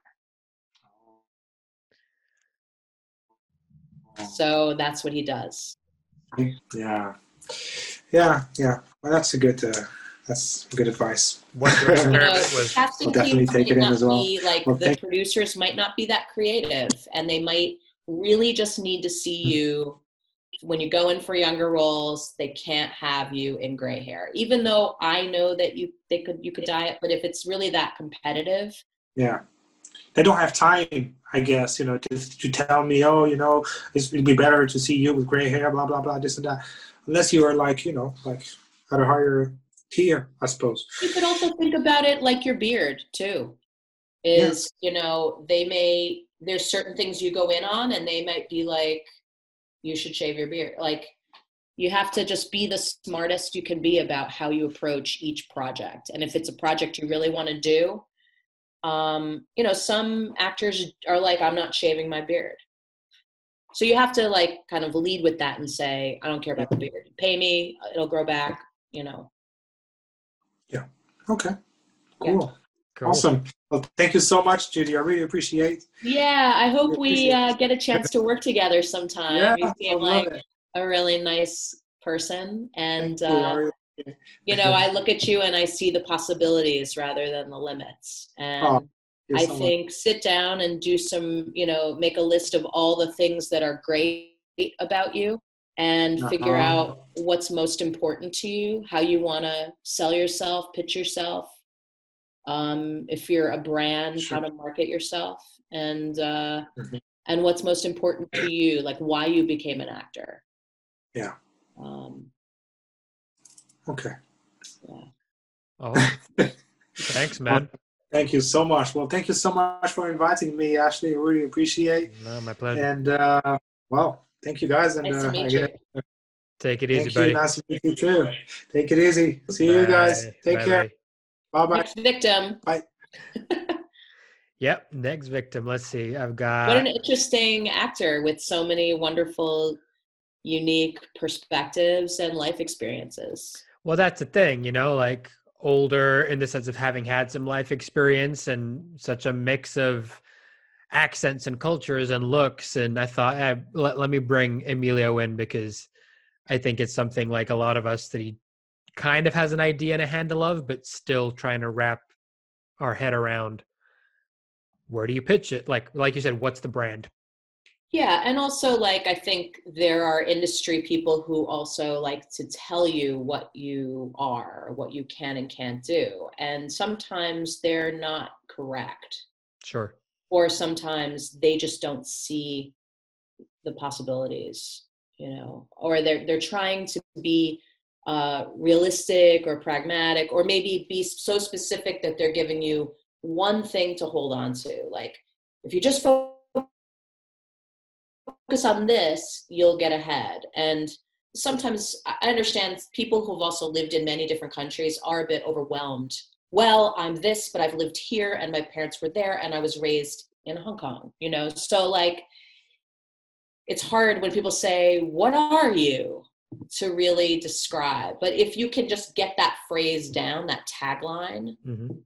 So that's what he does. Yeah. Well, that's good advice. Casting teams might not be like, the producers might not be that creative, and they might really just need to see you when you go in for younger roles. They can't have you in gray hair, even though I know that you could dye it. But if it's really that competitive, they don't have time, I guess, to tell me, it'd be better to see you with gray hair, blah blah blah, this and that. Unless you are like at a higher tier, I suppose. You could also think about it like your beard too. There's certain things you go in on, and they might be like, you should shave your beard. Like, you have to just be the smartest you can be about how you approach each project. And if it's a project you really want to do, some actors are like, I'm not shaving my beard. So you have to kind of lead with that and say, I don't care about the beard. Pay me, it'll grow back, Yeah. Okay. Cool. Yeah. Awesome. Well, thank you so much, Judy. I really appreciate. Yeah, I hope we get a chance to work together sometime. Yeah, you seem like a really nice person, and I look at you and I see the possibilities rather than the limits. And I think sit down and do some, make a list of all the things that are great about you, and figure out what's most important to you, how you want to sell yourself, pitch yourself. If you're a brand, how to market yourself, and what's most important to you, like why you became an actor. Yeah. Okay. Yeah. Oh, thanks, man. Thank you so much. Well, thank you so much for inviting me, Ashley. I really appreciate. No, my pleasure. And thank you guys. And nice to meet you. Take it easy, buddy. Nice to meet you too. Take it easy. See you guys. Take care. Bye-bye. Next victim. Bye. Yep. Next victim. Let's see. I've got. What an interesting actor with so many wonderful, unique perspectives and life experiences. Well, that's the thing, you know, like older in the sense of having had some life experience and such a mix of accents and cultures and looks. And I thought, let me bring Emilio in because I think it's something like a lot of us that he kind of has an idea and a handle of, but still trying to wrap our head around where do you pitch it? Like you said, what's the brand? Yeah, and also like I think there are industry people who also like to tell you what you are, what you can and can't do. And sometimes they're not correct. Sure. Or sometimes they just don't see the possibilities, you know, or they're trying to be realistic or pragmatic, or maybe be so specific that they're giving you one thing to hold on to. Like if you just focus on this, you'll get ahead. And sometimes I understand people who've also lived in many different countries are a bit overwhelmed. Well, I'm this, but I've lived here and my parents were there and I was raised in Hong Kong, you know? So like, it's hard when people say, what are you, to really describe. But if you can just get that phrase down, that tagline,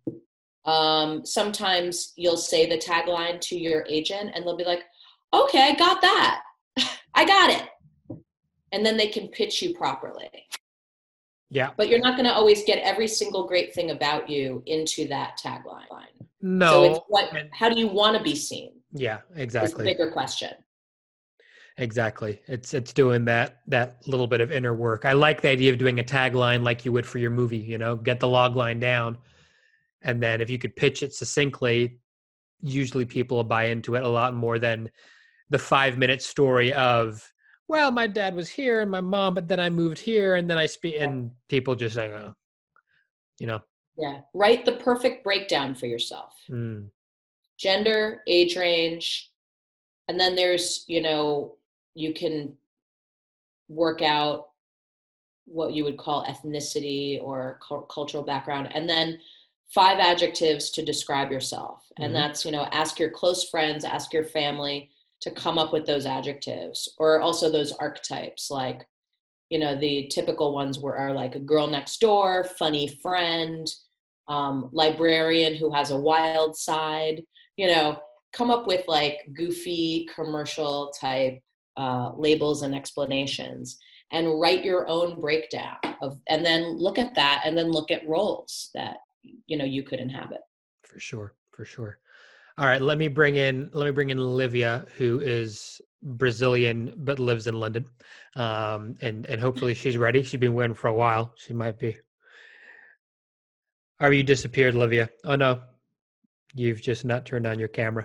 sometimes you'll say the tagline to your agent and they'll be like, okay, I got that. I got it. And then they can pitch you properly. Yeah. But you're not going to always get every single great thing about you into that tagline. No. So it's how do you want to be seen? Yeah, exactly. It's a bigger question. Exactly. It's doing that little bit of inner work. I like the idea of doing a tagline like you would for your movie, you know, get the log line down. And then if you could pitch it succinctly, usually people will buy into it a lot more than the 5-minute story of, well, my dad was here and my mom, but then I moved here and then and people just say, oh, you know. Yeah. Write the perfect breakdown for yourself. Gender, age range. And then there's, you know, you can work out what you would call ethnicity or cultural background. And then 5 adjectives to describe yourself. And that's, you know, ask your close friends, ask your family to come up with those adjectives, or also those archetypes. Like, you know, the typical ones are like a girl next door, funny friend, librarian who has a wild side, you know, come up with like goofy commercial type labels and explanations, and write your own breakdown and then look at that, and then look at roles that, you know, you could inhabit. For sure. All right, let me bring in Olivia, who is Brazilian but lives in London, and hopefully she's ready. She's been waiting for a while. She might be. Are you disappeared, Olivia? Oh no, you've just not turned on your camera.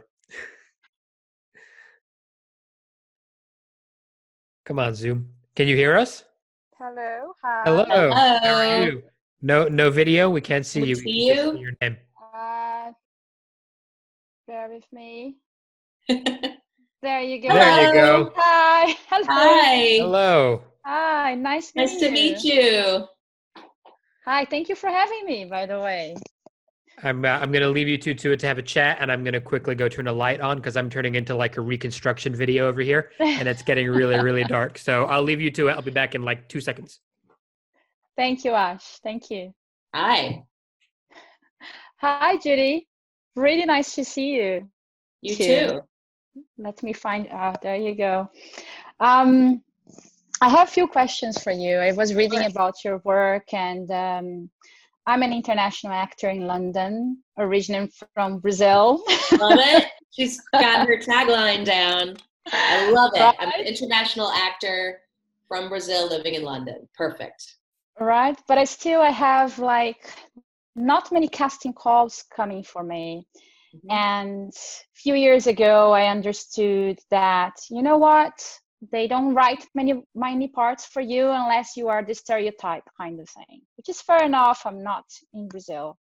Come on, Zoom. Can you hear us? Hello. Hi. Hello. Hello. How are you? No video. We can't see you. See We can you? see your name. Bear with me. There you go. There you go. Hi. Hello. Hi. Hello. Hi. Nice to meet you. Hi. Thank you for having me, by the way. I'm going to leave you two to have a chat, and I'm going to quickly go turn a light on because I'm turning into like a reconstruction video over here, and it's getting really, really dark. So I'll leave you to it. I'll be back in like 2 seconds. Thank you, Ash. Thank you. Hi. Hi, Judy. Really nice to see you. You too. Let me find out. There you go. I have a few questions for you. I was reading about your work, and I'm an international actor in London, originally from Brazil. Love it. She's got her tagline down. I love it. Right? I'm an international actor from Brazil living in London. Perfect. Right. But I have like not many casting calls coming for me. And a few years ago, I understood that, you know what? They don't write many parts for you unless you are the stereotype kind of thing, which is fair enough. I'm not in Brazil.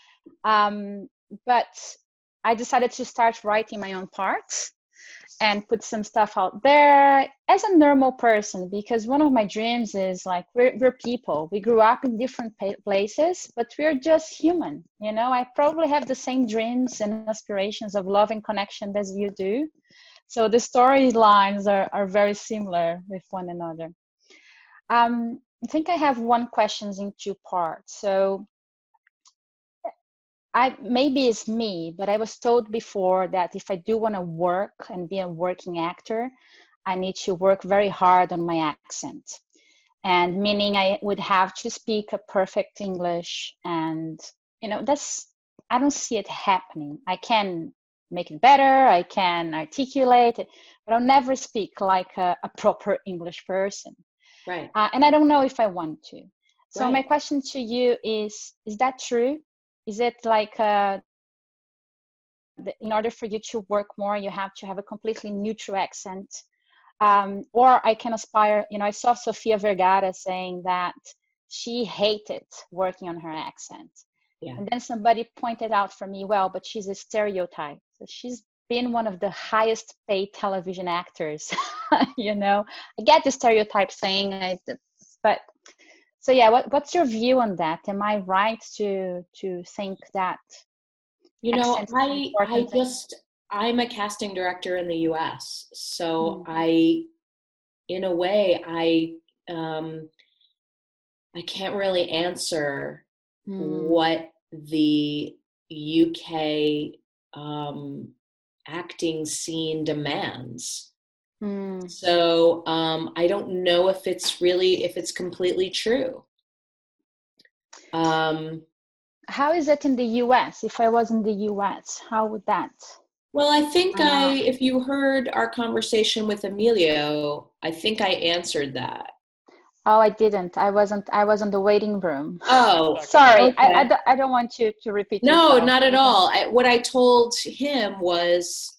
But I decided to start writing my own parts and put some stuff out there as a normal person, because one of my dreams is like, we're people. We grew up in different places, but we're just human. You know, I probably have the same dreams and aspirations of love and connection as you do. So the storylines are very similar with one another. I think I have one question in two parts. So maybe it's me, but I was told before that if I do want to work and be a working actor, I need to work very hard on my accent. And meaning I would have to speak a perfect English. And, I don't see it happening. I can make it better, I can articulate it, but I'll never speak like a proper English person. Right. And I don't know if I want to. So Right. My question to you is that true? Is it like in order for you to work more, you have to have a completely neutral accent? Or I can aspire, I saw Sofia Vergara saying that she hated working on her accent. Yeah. And then somebody pointed out for me, well, but she's a stereotype. So she's been one of the highest paid television actors, I get the stereotype thing, but so yeah, what's your view on that? Am I right to think that? I'm a casting director in the US. So in a way, I can't really answer what the UK acting scene demands. So I don't know if it's completely true. How is it in the US? If I was in the US, how would that? Well, I think if you heard our conversation with Emilio, I think I answered that. Oh, I didn't. I was on the waiting room. Oh, sorry. Okay. I don't want you to repeat. No, yourself. not at all. What I told him was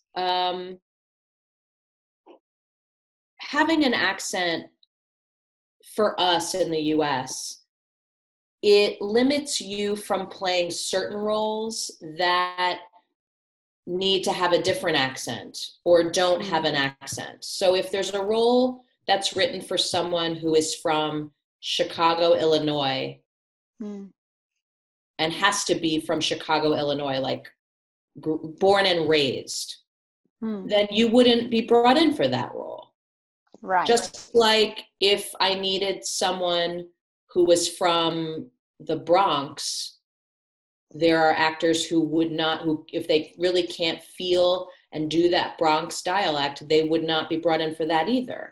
having an accent for us in the US, it limits you from playing certain roles that need to have a different accent or don't have an accent. So if there's a role that's written for someone who is from Chicago, Illinois, and has to be from Chicago, Illinois, like born and raised, then you wouldn't be brought in for that role. Right. Just like if I needed someone who was from the Bronx, there are actors who if they really can't feel and do that Bronx dialect, they would not be brought in for that either.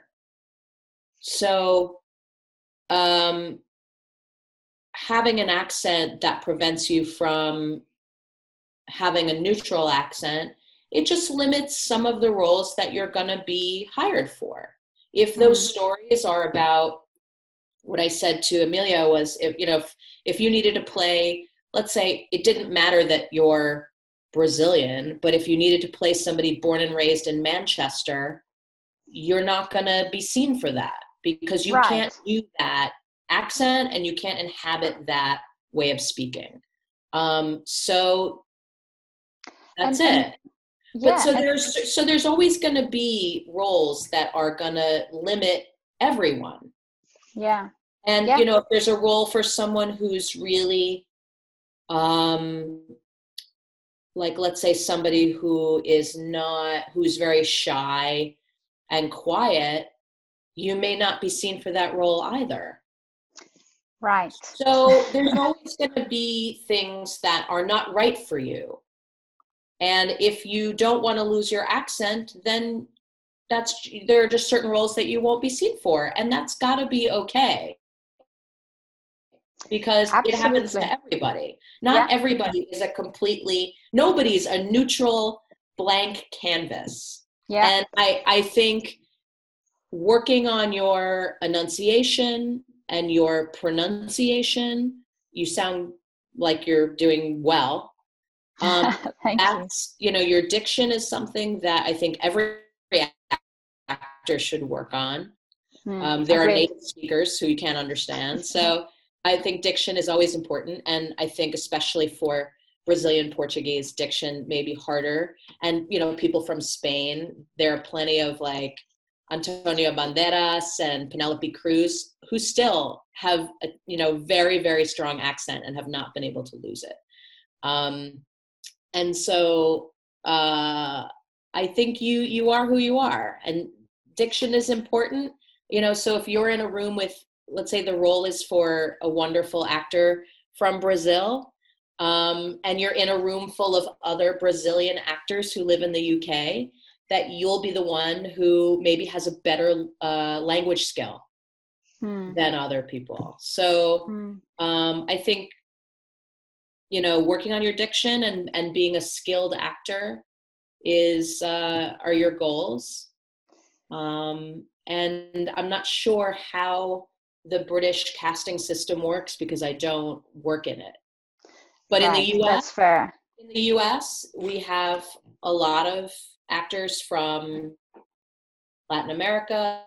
So having an accent that prevents you from having a neutral accent, it just limits some of the roles that you're going to be hired for. If those stories are about what I said to Emilio was, if you needed to play, let's say it didn't matter that you're Brazilian, but if you needed to play somebody born and raised in Manchester, you're not going to be seen for that because you can't do that accent and you can't inhabit that way of speaking. So that's it. Yeah, but so there's always going to be roles that are going to limit everyone. Yeah. And if there's a role for someone who's really like let's say somebody who's very shy and quiet, you may not be seen for that role either. Right. So there's always going to be things that are not right for you. And if you don't want to lose your accent, then there are just certain roles that you won't be seen for. And that's got to be okay. Because It happens to everybody. Not everybody is nobody's a neutral blank canvas. Yeah. And I think working on your enunciation and your pronunciation, you sound like you're doing well. Thank you. Your diction is something that I think every actor should work on. There are native speakers who you can't understand. So I think diction is always important. And I think especially for Brazilian Portuguese, diction may be harder. And, people from Spain, there are plenty of like Antonio Banderas and Penelope Cruz who still have a, very, very strong accent and have not been able to lose it. And so I think you are who you are, and diction is important. So if you're in a room with, let's say the role is for a wonderful actor from Brazil, and you're in a room full of other Brazilian actors who live in the UK, that you'll be the one who maybe has a better language skill than other people. So I think, working on your diction and being a skilled actor are your goals. And I'm not sure how the British casting system works because I don't work in it. But in the US, that's fair. In the US, we have a lot of actors from Latin America,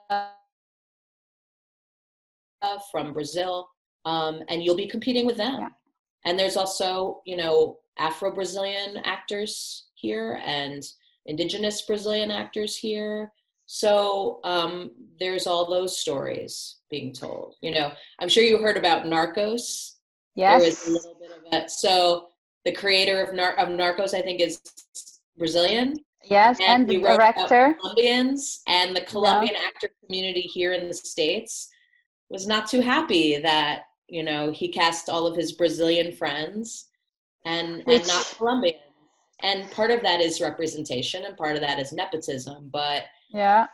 from Brazil, and you'll be competing with them. Yeah. And there's also, Afro-Brazilian actors here and indigenous Brazilian actors here. So there's all those stories being told. I'm sure you heard about Narcos. Yes. There was a little bit of it. So the creator of Narcos, I think, is Brazilian. Yes, and the director. Colombians, and the Colombian actor community here in the States was not too happy that, he cast all of his Brazilian friends and not Colombian. And part of that is representation and part of that is nepotism. But now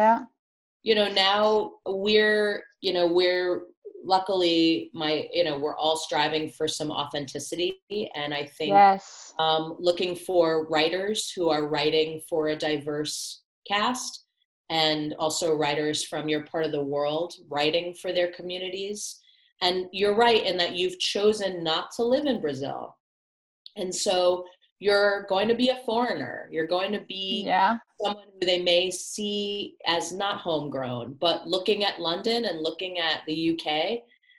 we're luckily we're all striving for some authenticity. And I think looking for writers who are writing for a diverse cast, and also writers from your part of the world writing for their communities. And you're right in that you've chosen not to live in Brazil. And so you're going to be a foreigner. You're going to be someone who they may see as not homegrown, but looking at London and looking at the UK,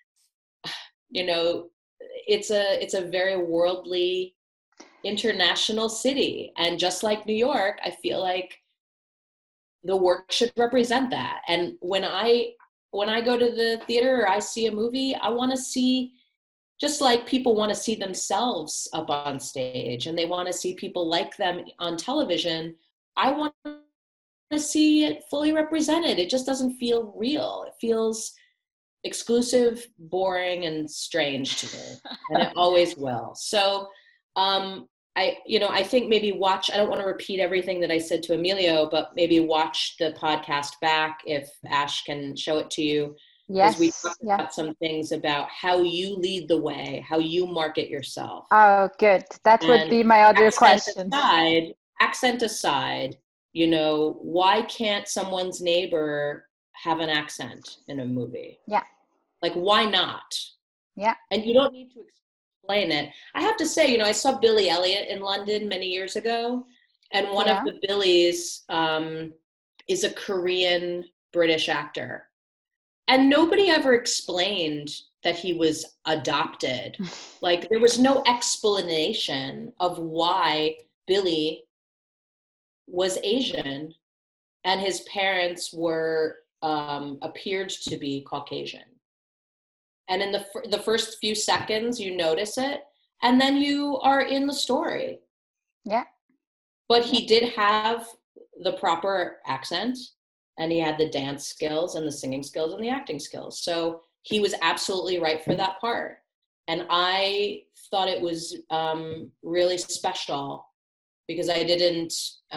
it's a very worldly, international city. And just like New York, I feel like the work should represent that. And when I go to the theater or I see a movie, I want to see, just like people want to see themselves up on stage and they want to see people like them on television, I want to see it fully represented. It just doesn't feel real. It feels exclusive, boring, and strange to me, and it always will. So I think maybe watch, I don't want to repeat everything that I said to Emilio, but maybe watch the podcast back if Ash can show it to you. Yes. We talked about some things about how you lead the way, how you market yourself. Oh, good. That would be my other question. Accent aside, why can't someone's neighbor have an accent in a movie? Yeah. Like, why not? Yeah. And you don't need to explain it. I have to say, I saw Billy Elliot in London many years ago, and one of the Billies is a Korean British actor. And nobody ever explained that he was adopted. Like, there was no explanation of why Billy was Asian and his parents were appeared to be Caucasian. And in the first few seconds, you notice it, and then you are in the story. Yeah. But he did have the proper accent, and he had the dance skills and the singing skills and the acting skills. So he was absolutely right for that part. And I thought it was really special because I didn't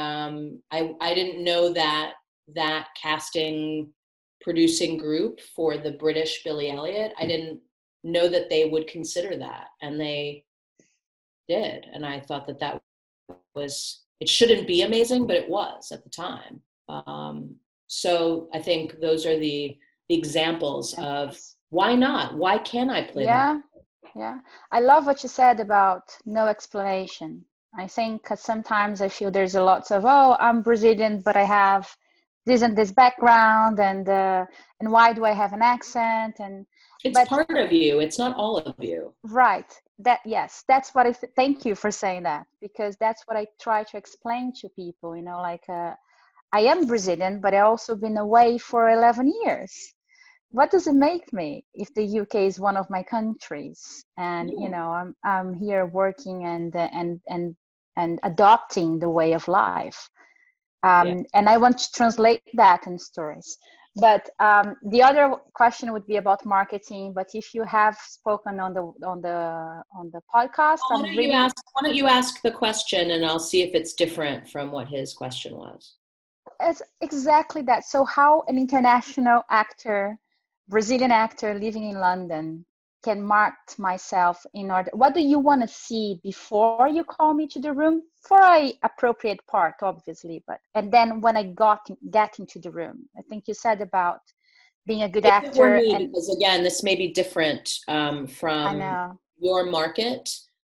know that casting producing group for the British Billy Elliot. I didn't know that they would consider that, and they did. And I thought that was, it shouldn't be amazing, but it was at the time. So I think those are the examples of why not? Why can't I play that? Yeah. I love what you said about no explanation. I think sometimes I feel there's a lot of, I'm Brazilian, but I have this and this background, and why do I have an accent? And it's part of you. It's not all of you. Right. That's what thank you for saying that, because that's what I try to explain to people, I am Brazilian, but I also been away for 11 years. What does it make me if the UK is one of my countries? And, I'm here working and adopting the way of life. And I want to translate that in stories. But the other question would be about marketing. But if you have spoken on the podcast, why don't you ask the question, and I'll see if it's different from what his question was. It's exactly that. So how an international actor, Brazilian actor living in London, can market myself in order? What do you want to see before you call me to the room for an appropriate part, obviously, and then when I get into the room? I think you said about being a good actor. Because again, this may be different from your market,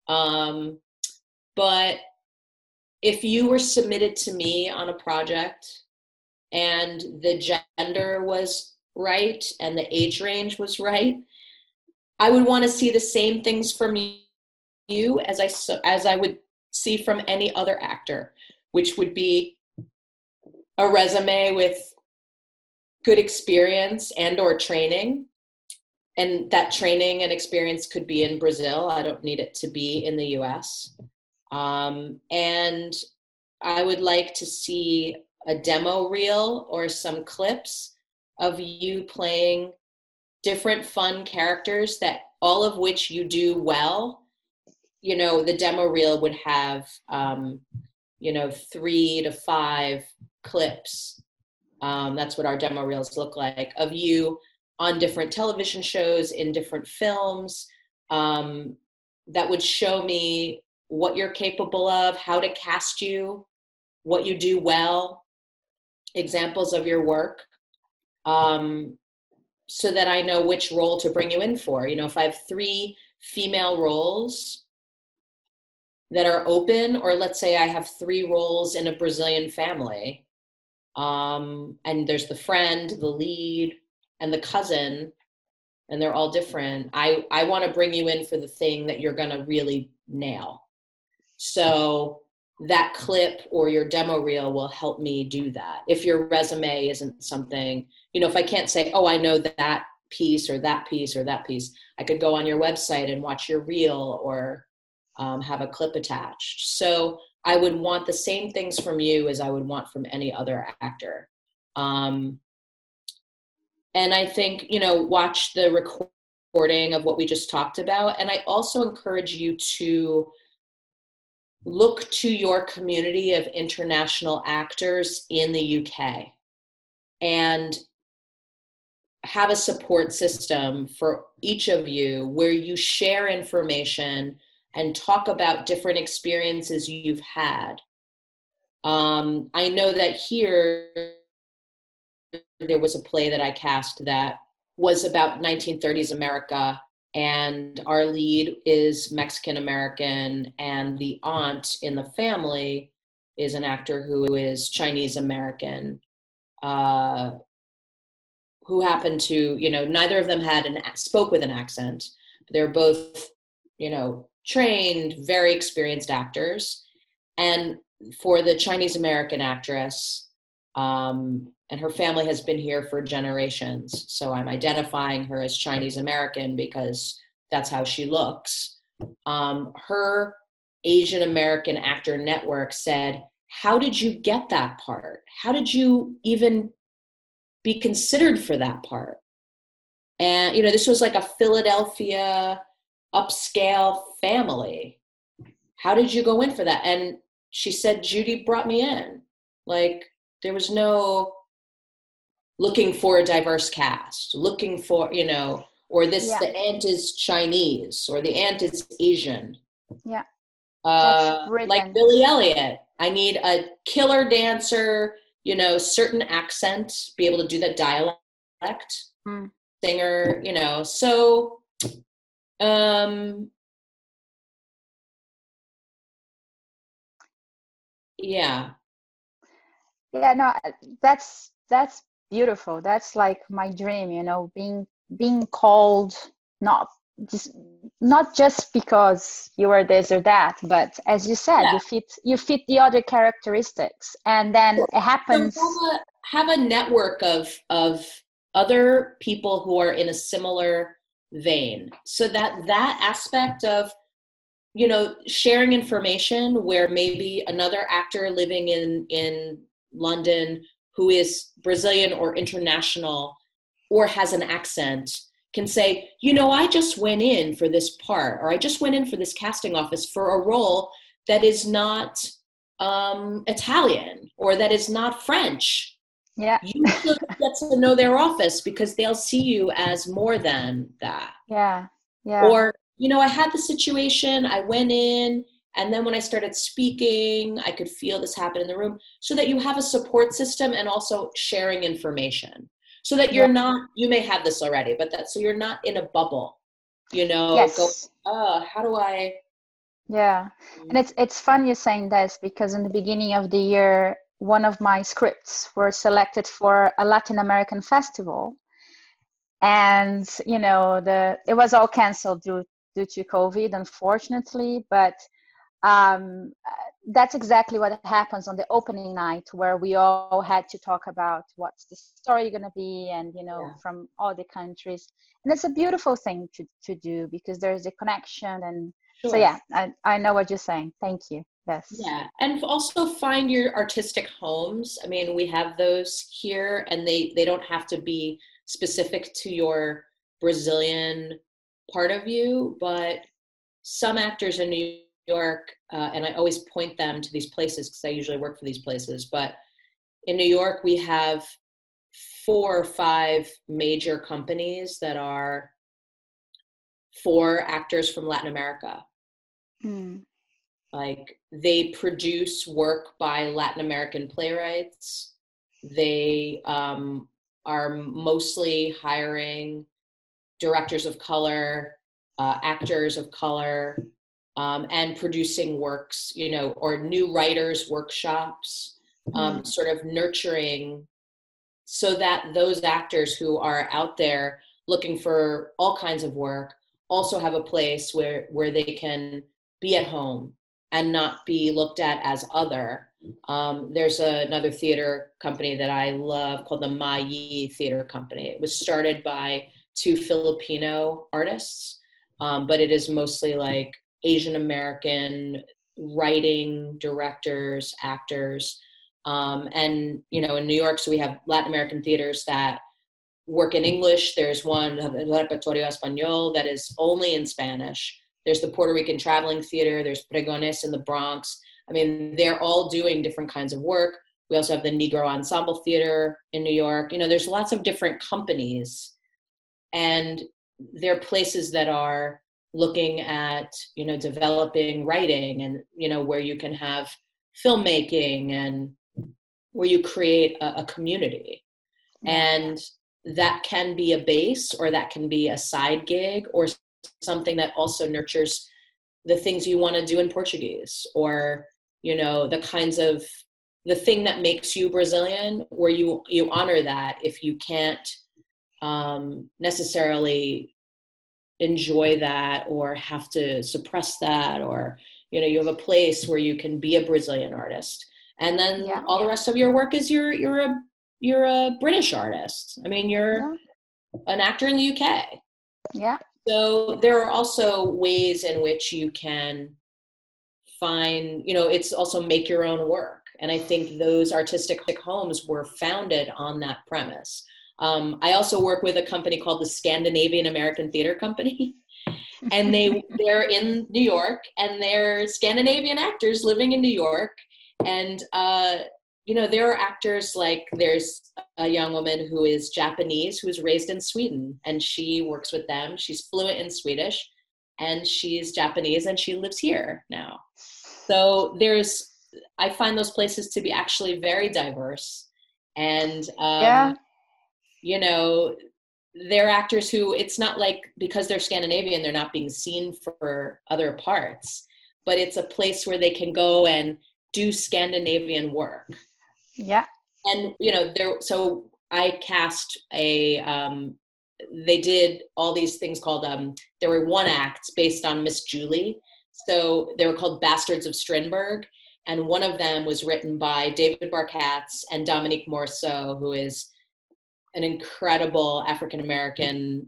but if you were submitted to me on a project and the gender was right and the age range was right, I would want to see the same things from you as I would see from any other actor, which would be a resume with good experience and or training. And that training and experience could be in Brazil. I don't need it to be in the US. And I would like to see a demo reel or some clips of you playing different fun characters, that all of which you do well. You know, the demo reel would have, 3 to 5 clips. That's what our demo reels look like, of you on different television shows, in different films, that would show me what you're capable of, how to cast you, what you do well, examples of your work. So that I know which role to bring you in for. You know, if I have 3 female roles that are open, or let's say I have 3 roles in a Brazilian family, and there's the friend, the lead, and the cousin, and they're all different, I want to bring you in for the thing that you're going to really nail. So that clip or your demo reel will help me do that. If your resume isn't something, if I can't say, oh, I know that piece or that piece or that piece, I could go on your website and watch your reel or have a clip attached. So I would want the same things from you as I would want from any other actor. And I think, watch the recording of what we just talked about. And I also encourage you to look to your community of international actors in the UK and have a support system for each of you where you share information and talk about different experiences you've had. I know that here there was a play that I cast that was about 1930s America, and our lead is Mexican American, and the aunt in the family is an actor who is Chinese American, who happened to, neither of them spoke with an accent. They're both, trained, very experienced actors. And for the Chinese American actress, and her family has been here for generations, so I'm identifying her as Chinese American because that's how she looks. Her Asian American Actor Network said, how did you get that part? How did you even be considered for that part? And, this was like a Philadelphia upscale family. How did you go in for that? And she said, Judy brought me in. Like, there was no looking for a diverse cast, looking for, or the aunt is Chinese, or the aunt is Asian. Yeah. Like Billy Elliot. I need a killer dancer, certain accent, be able to do that dialect, singer, so, yeah. Yeah, no, that's beautiful. That's like my dream, being called not just because you are this or that, but as you said, you fit the other characteristics, and then it happens. So have a network of other people who are in a similar vein, so that aspect of sharing information where maybe another actor living in London who is Brazilian or international or has an accent can say, you know, I just went in for this part, or I just went in for this casting office for a role that is not Italian or that is not French. Yeah. You should get to know their office because they'll see you as more than that. Yeah. Yeah. Or, you know, I had the situation, I went in, and then when I started speaking, I could feel this happen in the room, so that you have a support system and also sharing information. So that you're not, you may have this already, but so you're not in a bubble, you know, Yes. how do I? Yeah. And it's fun you're saying this, because in the beginning of the year, one of my scripts were selected for a Latin American festival. And, you know, it was all canceled due to COVID, unfortunately, but that's exactly what happens on the opening night, where we all had to talk about what's the story going to be, and, you know, from all the countries. And it's a beautiful thing to do, because there's a connection. And so, yeah, I know what you're saying. Thank you. Yes. Yeah. And also find your artistic homes. I mean, we have those here, and they don't have to be specific to your Brazilian part of you, but some actors in New York, and I always point them to these places because I usually work for these places, but in New York, we have 4 or 5 major companies that are for actors from Latin America. Like, they produce work by Latin American playwrights. They are mostly hiring directors of color, actors of color, and producing works, you know, or new writers workshops, sort of nurturing, so that those actors who are out there looking for all kinds of work also have a place where they can be at home and not be looked at as other. There's another theater company that I love called the Mayi Theater Company. It was started by 2 Filipino artists, but it is mostly like Asian American writing, directors, actors. And, you know, in New York, so we have Latin American theaters that work in English. There's one, Repertorio Español, that is only in Spanish. There's the Puerto Rican Traveling Theater. There's Pregones in the Bronx. I mean, they're all doing different kinds of work. We also have the Negro Ensemble Theater in New York. You know, there's lots of different companies, and they're places that are looking at, you know, developing writing, and, you know, where you can have filmmaking and where you create a community. And that can be a base, or that can be a side gig, or something that also nurtures the things you want to do in Portuguese, or, you know, the thing that makes you Brazilian, where you honor that if you can't necessarily enjoy that or have to suppress that, or, you know, you have a place where you can be a Brazilian artist, and then all the rest of your work is you're a British artist. I mean, you're an actor in the UK. Yeah. So there are also ways in which you can find, you know, it's also make your own work. And I think those artistic homes were founded on that premise. I also work with a company called the Scandinavian American Theater Company, and they're in New York, and they're Scandinavian actors living in New York. And, you know, there are actors, like there's a young woman who is Japanese, who was raised in Sweden, and she works with them. She's fluent in Swedish, and she's Japanese, and she lives here now. So I find those places to be actually very diverse. And, you know, they're actors who, it's not like because they're Scandinavian, they're not being seen for other parts, but it's a place where they can go and do Scandinavian work. Yeah. And, you know, so I cast they did all these things called, there were 1 acts based on Miss Julie. So they were called Bastards of Strindberg. And one of them was written by David Barkatz and Dominique Morisseau, who is an incredible African-American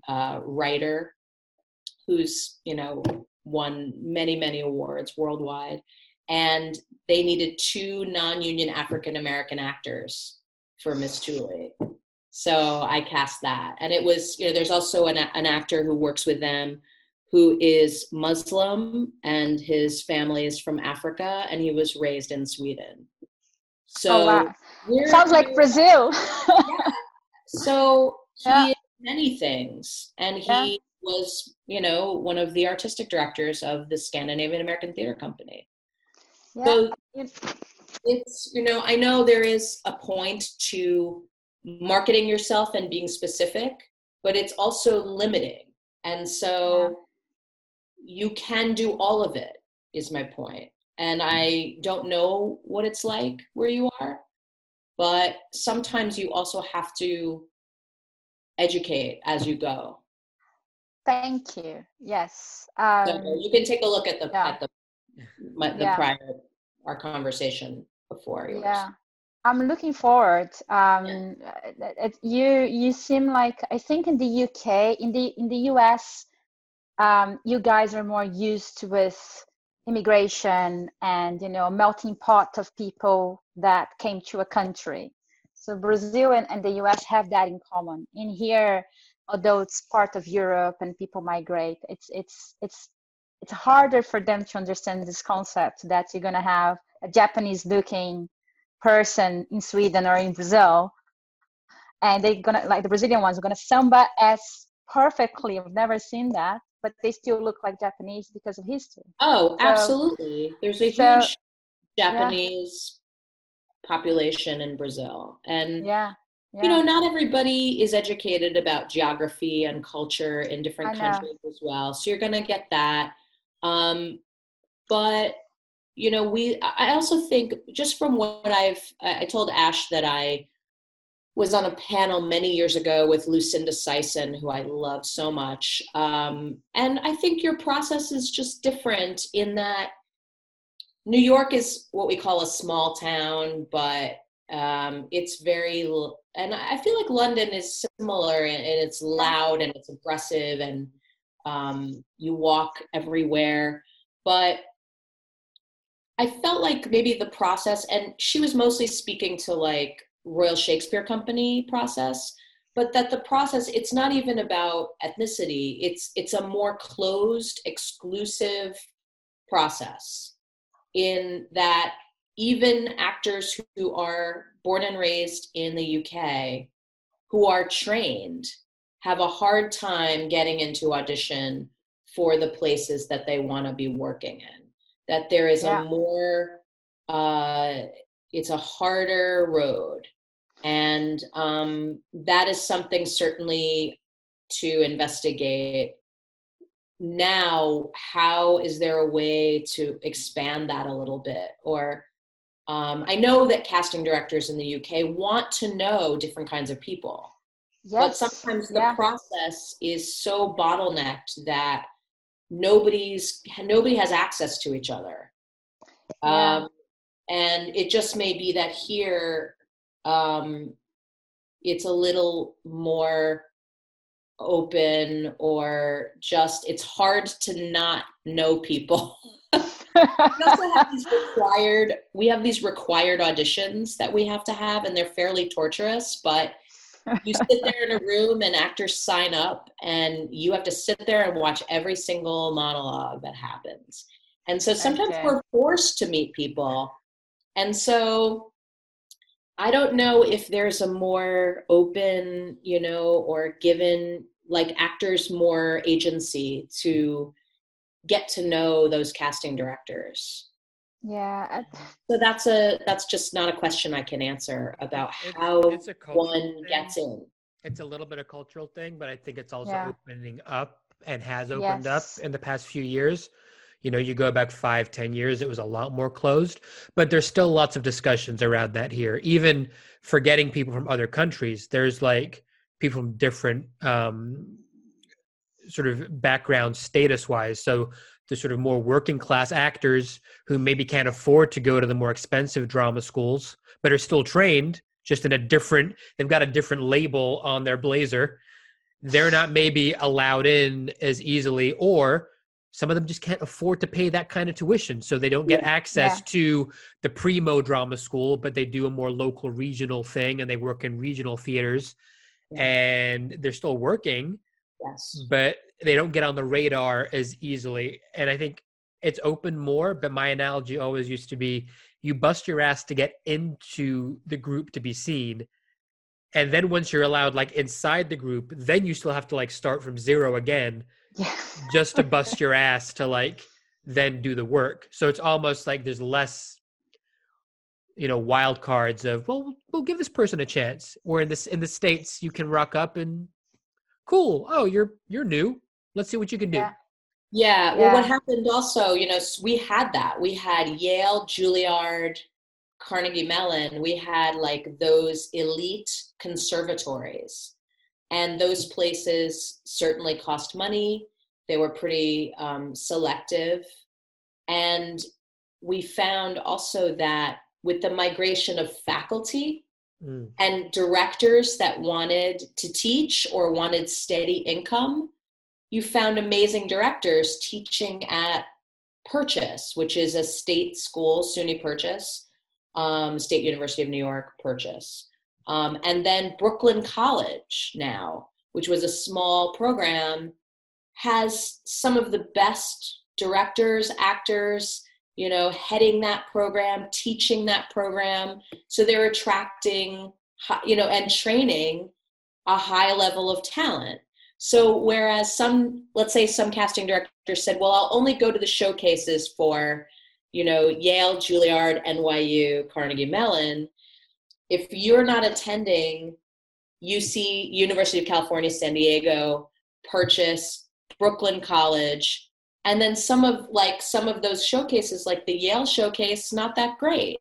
writer who's, you know, won many, many awards worldwide. and they needed 2 non-union African-American actors for Miss Julie. So I cast that. And it was, there's also an actor who works with them who is Muslim, and his family is from Africa, and he was raised in Sweden. So wow. Sounds like Brazil. Yeah. So he is many things, and he was, one of the artistic directors of the Scandinavian American Theater Company. Yeah. So it's, I know there is a point to marketing yourself and being specific, but it's also limiting. And so you can do all of it, is my point. And I don't know what it's like where you are, but sometimes you also have to educate as you go. Thank you. Yes. So you can take a look at the prior, our conversation before yours. Yeah. I'm looking forward. You seem like, I think in the UK, in the US, you guys are more used with immigration and melting pot of people that came to a country. So Brazil and the US have that in common. In here, although it's part of Europe and people migrate, it's harder for them to understand this concept that you're gonna have a Japanese looking person in Sweden or in Brazil, and they're gonna, like the Brazilian ones, are gonna samba as perfectly. I've never seen that, but they still look like Japanese because of history. Oh, so, absolutely. There's a huge Japanese population in Brazil, and not everybody is educated about geography and culture in different countries as well. So you're gonna get that, but. I also think, just from what I told Ash that I was on a panel many years ago with Lucinda Sison, who I love so much. And I think your process is just different in that New York is what we call a small town, but it's very, and I feel like London is similar, and it's loud and it's aggressive, and you walk everywhere. But I felt like maybe the process, and she was mostly speaking to like Royal Shakespeare Company process, but that the process, it's not even about ethnicity. It's a more closed, exclusive process, in that even actors who are born and raised in the UK, who are trained, have a hard time getting into audition for the places that they want to be working in. That there is a more, it's a harder road. And that is something certainly to investigate. Now, how is there a way to expand that a little bit? Or I know that casting directors in the UK want to know different kinds of people. But sometimes the process is so bottlenecked that nobody has access to each other. And it just may be that here it's a little more open, or just it's hard to not know people. We also have these required auditions that we have to have, and they're fairly torturous, but you sit there in a room and actors sign up, and you have to sit there and watch every single monologue that happens. And so sometimes we're forced to meet people. And so I don't know if there's a more open, or given like actors more agency to get to know those casting directors. Yeah. So that's just not a question I can answer about how one gets in. It's a little bit of cultural thing, but I think it's also opening up, and has opened up in the past few years. You go back 5-10 years, it was a lot more closed, but there's still lots of discussions around that here. Even forgetting people from other countries, there's like people from different sort of backgrounds status wise. So the sort of more working class actors who maybe can't afford to go to the more expensive drama schools, but are still trained just in they've got a different label on their blazer. They're not maybe allowed in as easily, or some of them just can't afford to pay that kind of tuition. So they don't get access to the primo drama school, but they do a more local regional thing and they work in regional theaters and they're still working, but they don't get on the radar as easily. And I think it's open more, but my analogy always used to be you bust your ass to get into the group to be seen. And then once you're allowed like inside the group, then you still have to like start from zero again. Just to bust your ass to like then do the work. So it's almost like there's less, wild cards of, well, we'll give this person a chance. Or in the States, you can rock up and cool. Oh, you're new. Let's see what you can do. Yeah. Well, what happened also, we had that. We had Yale, Juilliard, Carnegie Mellon. We had like those elite conservatories. And those places certainly cost money. They were pretty selective. And we found also that with the migration of faculty and directors that wanted to teach or wanted steady income, you found amazing directors teaching at Purchase, which is a state school, SUNY Purchase, State University of New York, Purchase. And then Brooklyn College now, which was a small program, has some of the best directors, actors, heading that program, teaching that program. So they're attracting, and training a high level of talent. So whereas let's say some casting directors said, well, I'll only go to the showcases for, Yale, Juilliard, NYU, Carnegie Mellon. If you're not attending UC, University of California, San Diego, Purchase, Brooklyn College, and then some of those showcases, like the Yale showcase, not that great.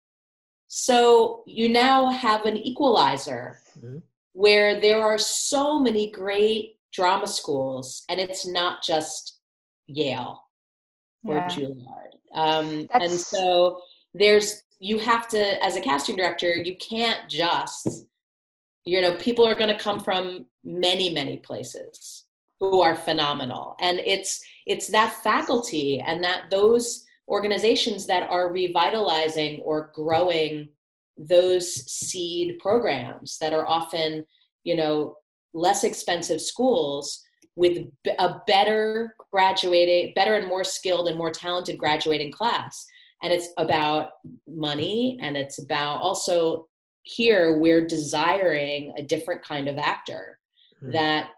So you now have an equalizer where there are so many great drama schools, and it's not just Yale or Juilliard. And so you have to, as a casting director, you can't just, people are going to come from many, many places who are phenomenal. And it's that faculty and those organizations that are revitalizing or growing those seed programs that are often, less expensive schools with a better and more skilled and more talented graduating class. And it's about money, and it's about also here we're desiring a different kind of actor. That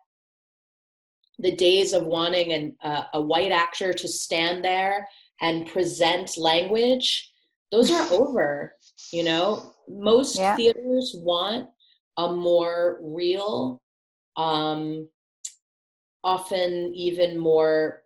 the days of wanting a white actor to stand there and present language, those are over. Most theaters want a more real, often even more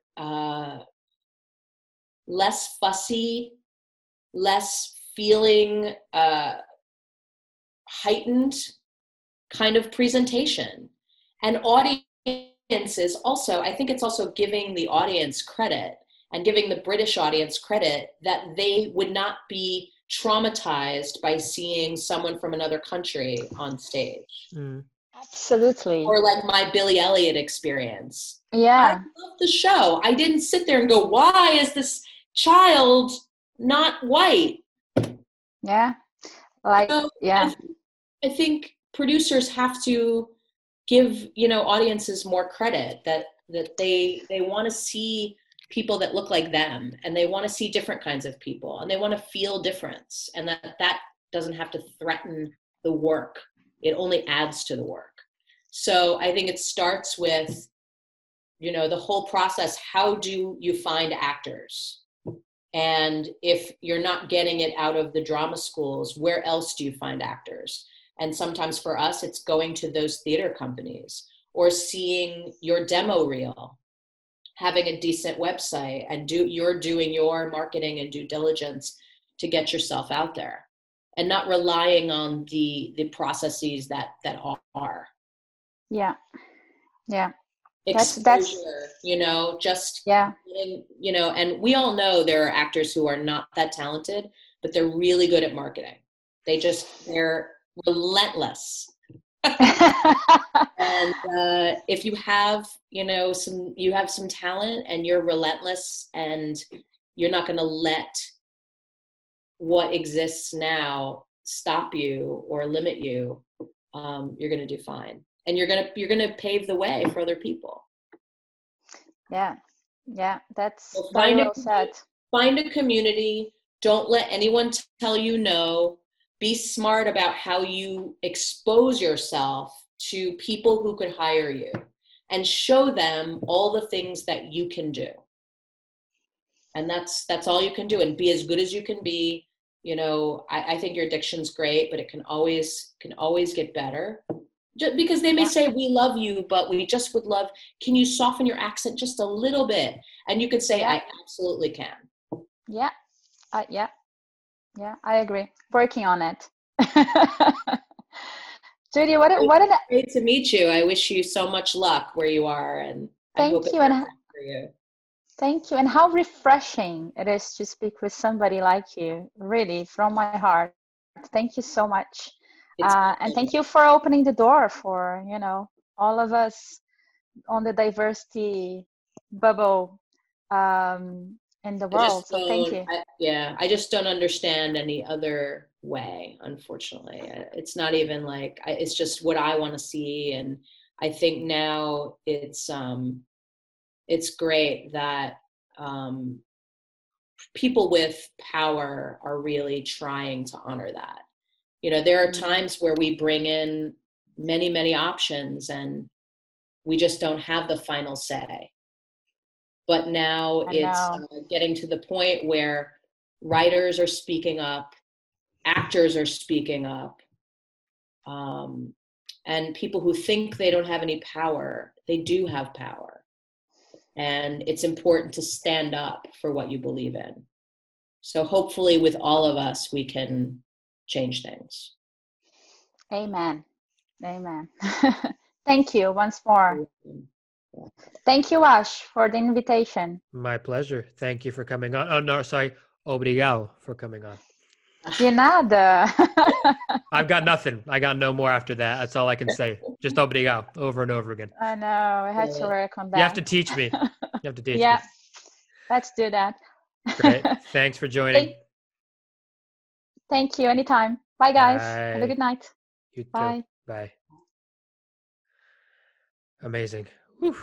less fussy, less feeling heightened kind of presentation. And audiences also, I think it's also giving the audience credit and giving the British audience credit that they would not be traumatized by seeing someone from another country on stage. Absolutely. Or like my Billy Elliot experience. Yeah. I love the show. I didn't sit there and go, why is this child not white? Yeah. Like, I think producers have to give, audiences more credit that they want to see people that look like them, and they want to see different kinds of people, and they want to feel difference, and that doesn't have to threaten the work. It only adds to the work. So I think it starts with, the whole process. How do you find actors? And if you're not getting it out of the drama schools, where else do you find actors? And sometimes for us, it's going to those theater companies or seeing your demo reel, having a decent website, and you're doing your marketing and due diligence to get yourself out there, and not relying on the processes that are. Yeah. Exposure, and we all know there are actors who are not that talented, but they're really good at marketing. They're relentless And if you have, you have some talent and you're relentless and you're not going to let what exists now stop you or limit you, you're going to do fine. And you're going to pave the way for other people. Yeah. That's So very well said. Find a community. Don't let anyone tell you no. Be smart about how you expose yourself to people who could hire you, and show them all the things that you can do. And that's all you can do, and be as good as you can be. I think your dicction's great, but it can always get better. Just because they may say, we love you, but we just would love, can you soften your accent just a little bit? And you could say, I absolutely can. Yeah. Yeah, I agree. Working on it. Judy, great to meet you. I wish you so much luck where you are, and I hope it's for you. Thank you. And how refreshing it is to speak with somebody like you, really, from my heart. Thank you so much. And thank you for opening the door for, all of us on the diversity bubble in the world. So thank you. I just don't understand any other way, unfortunately. It's not even like, it's just what I want to see. And I think now it's great that people with power are really trying to honor that. There are times where we bring in many, many options and we just don't have the final say. But now it's getting to the point where writers are speaking up, actors are speaking up, and people who think they don't have any power, they do have power. And it's important to stand up for what you believe in. So hopefully with all of us, we can change things. Amen. Thank you once more. Thank you, Ash, for the invitation. My pleasure. Thank you for coming on. Oh, no, sorry. Obrigado for coming on. De nada. I've got nothing. I got no more after that. That's all I can say. Just obrigado over and over again. I know. I had to work on that. You have to teach me. Yeah. Let's do that. Great. Thanks for joining. Thank you. Anytime. Bye, guys. Bye. Have a good night. You too. Bye. Bye. Amazing. Whew.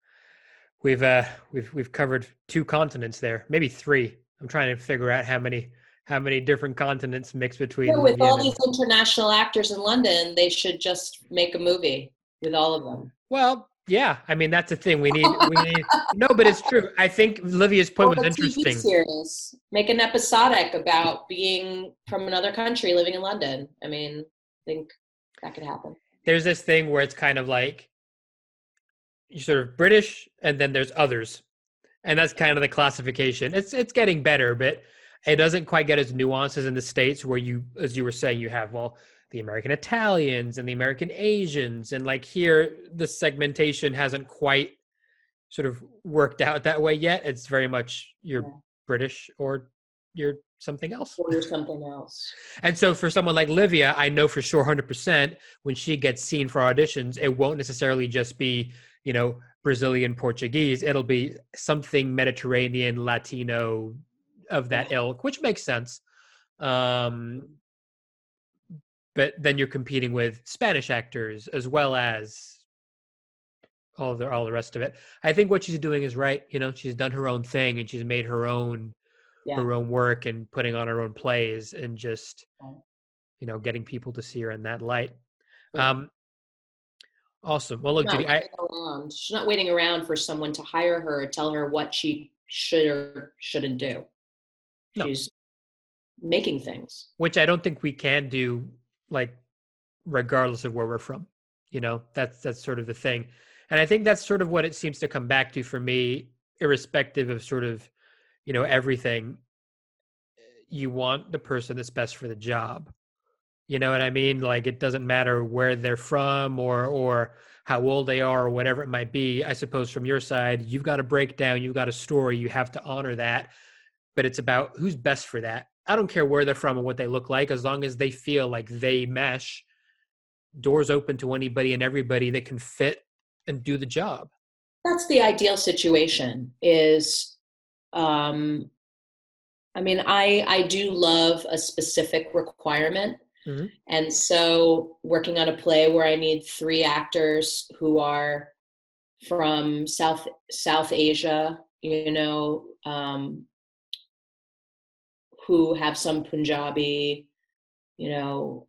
We've covered 2 continents there, maybe 3. I'm trying to figure out how many different continents mix between. With all these international actors in London, they should just make a movie with all of them. Well, yeah. I mean, that's the thing. We need. No, but it's true. I think Livia's point was interesting. TV series. Make an episodic about being from another country living in London. I mean, I think that could happen. There's this thing where it's kind of like you're sort of British, and then there's others, and that's kind of the classification. It's getting better, but it doesn't quite get as nuanced as in the States, where you, as you were saying, you have the American Italians and the American Asians, and like here, the segmentation hasn't quite sort of worked out that way yet. It's very much you're British or you're something else. Or you're something else. And so for someone like Livia, I know for sure 100% when she gets seen for auditions, it won't necessarily just be, Brazilian, Portuguese. It'll be something Mediterranean, Latino of that ilk, which makes sense. But then you're competing with Spanish actors as well as all the rest of it. I think what she's doing is right. She's done her own thing and she's made her own work and putting on her own plays and just, getting people to see her in that light. Awesome. Well, look, Judy, she's not waiting around for someone to hire her or tell her what she should or shouldn't do. No. She's making things. Which I don't think we can do, like, regardless of where we're from. That's sort of the thing. And I think that's sort of what it seems to come back to for me, irrespective of sort of, everything. You want the person that's best for the job. You know what I mean? Like, it doesn't matter where they're from or how old they are or whatever it might be. I suppose from your side, you've got a breakdown, you've got a story, you have to honor that. But it's about who's best for that. I don't care where they're from and what they look like, as long as they feel like they mesh, doors open to anybody and everybody that can fit and do the job. That's the ideal situation is, I mean, I do love a specific requirement. Mm-hmm. And so working on a play where I need 3 actors who are from South Asia, you know, who have some Punjabi, you know,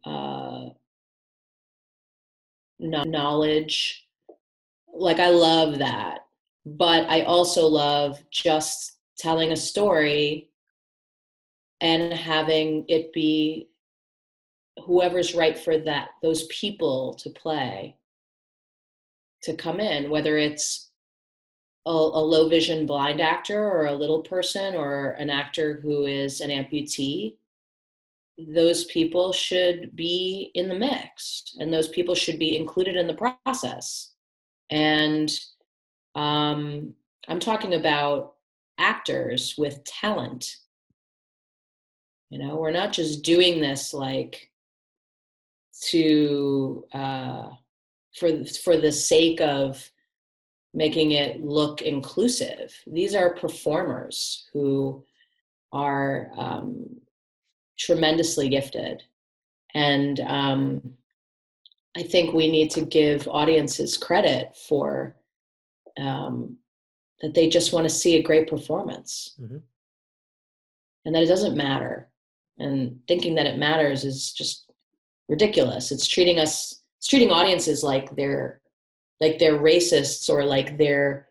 knowledge. Like, I love that. But I also love just telling a story and having it be whoever's right for those people to play, to come in, whether it's a low vision blind actor or a little person or an actor who is an amputee. Those people should be in the mix, and those people should be included in the process. And I'm talking about actors with talent. You know, we're not just doing this like to for the sake of making it look inclusive. These are performers who are tremendously gifted, and I think we need to give audiences credit for that they just want to see a great performance, mm-hmm. and that it doesn't matter. And thinking that it matters is just ridiculous. It's treating audiences like they're racists, or like they're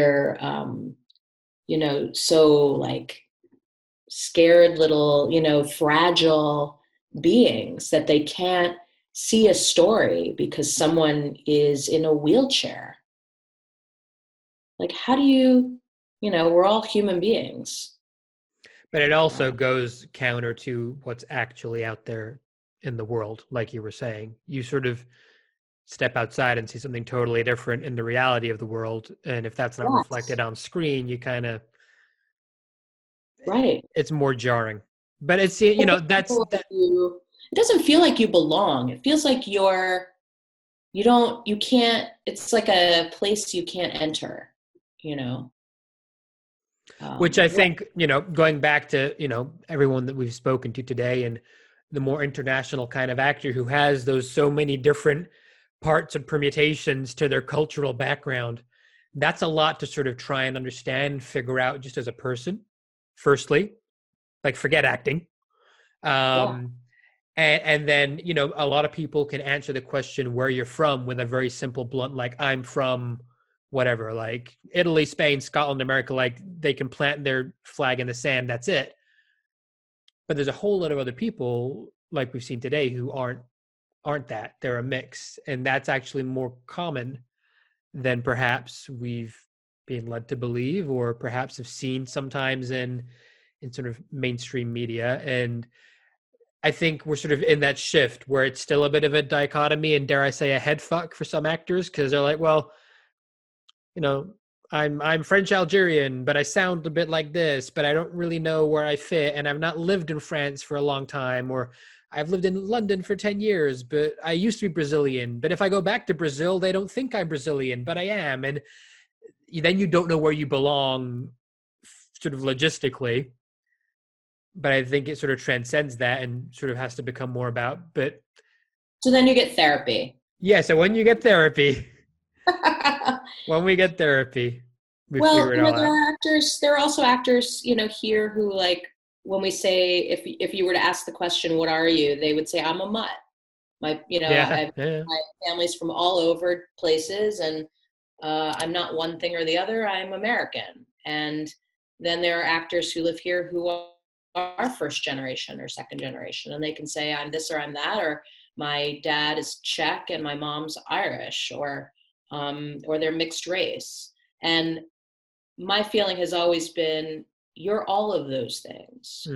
you know, so like scared little, you know, fragile beings that they can't see a story because someone is in a wheelchair. Like, how do you know, we're all human beings. But it also goes counter to what's actually out there in the world. Like you were saying, you sort of step outside and see something totally different in the reality of the world. And if that's not reflected on screen, you kind of, right. It's more jarring. But it's, you know, it doesn't feel like you belong. It feels like you can't, it's like a place you can't enter, you know. Which I think, you know, going back to, you know, everyone that we've spoken to today and the more international kind of actor who has those so many different parts and permutations to their cultural background, that's a lot to sort of try and understand, figure out just as a person, firstly, like forget acting. And then, you know, a lot of people can answer the question where you're from with a very simple, blunt, like I'm from whatever, like Italy, Spain, Scotland, America, like they can plant their flag in the sand. That's it. But there's a whole lot of other people like we've seen today who aren't that. They're a mix. And that's actually more common than perhaps we've been led to believe, or perhaps have seen sometimes in sort of mainstream media. And I think we're sort of in that shift where it's still a bit of a dichotomy, and dare I say a head fuck for some actors, because they're like, well, you know, I'm French Algerian, but I sound a bit like this, but I don't really know where I fit, and I've not lived in France for a long time, or I've lived in London for 10 years, but I used to be Brazilian. But if I go back to Brazil, they don't think I'm Brazilian, but I am. And then you don't know where you belong sort of logistically. But I think it sort of transcends that and sort of has to become more about, but. So then you get therapy. Yeah. So when you get therapy, when we get therapy, we figure it all out. There are also actors, you know, here who, like, when we say, if you were to ask the question, what are you? They would say, I'm a mutt. My family's from all over places, and I'm not one thing or the other. I'm American. And then there are actors who live here who are first generation or second generation, and they can say, I'm this or I'm that, or my dad is Czech and my mom's Irish, or they're mixed race. And my feeling has always been, you're all of those things.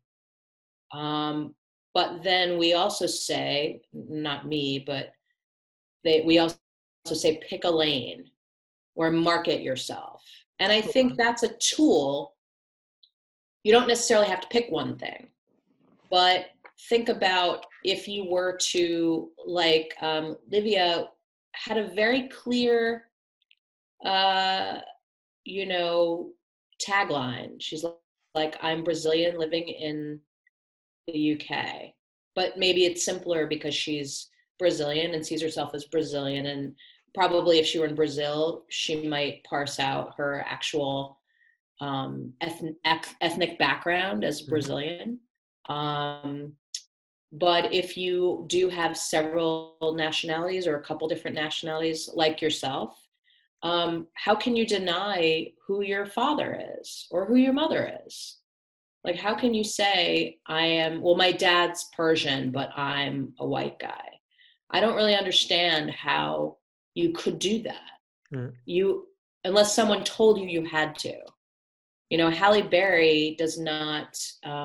Mm-hmm. But then we also say, not me, but we also say, pick a lane or market yourself. And I think that's a tool. You don't necessarily have to pick one thing, but think about if you were to, like, Livia had a very clear, you know, tagline. She's like, I'm Brazilian living in the UK. But maybe it's simpler because she's Brazilian and sees herself as Brazilian. And probably if she were in Brazil, she might parse out her actual ethnic background as Brazilian. But if you do have several nationalities or a couple different nationalities like yourself, how can you deny who your father is or who your mother is? Like, how can you say, my dad's Persian, but I'm a white guy? I don't really understand how you could do that. Unless someone told you had to. You know, Halle Berry does not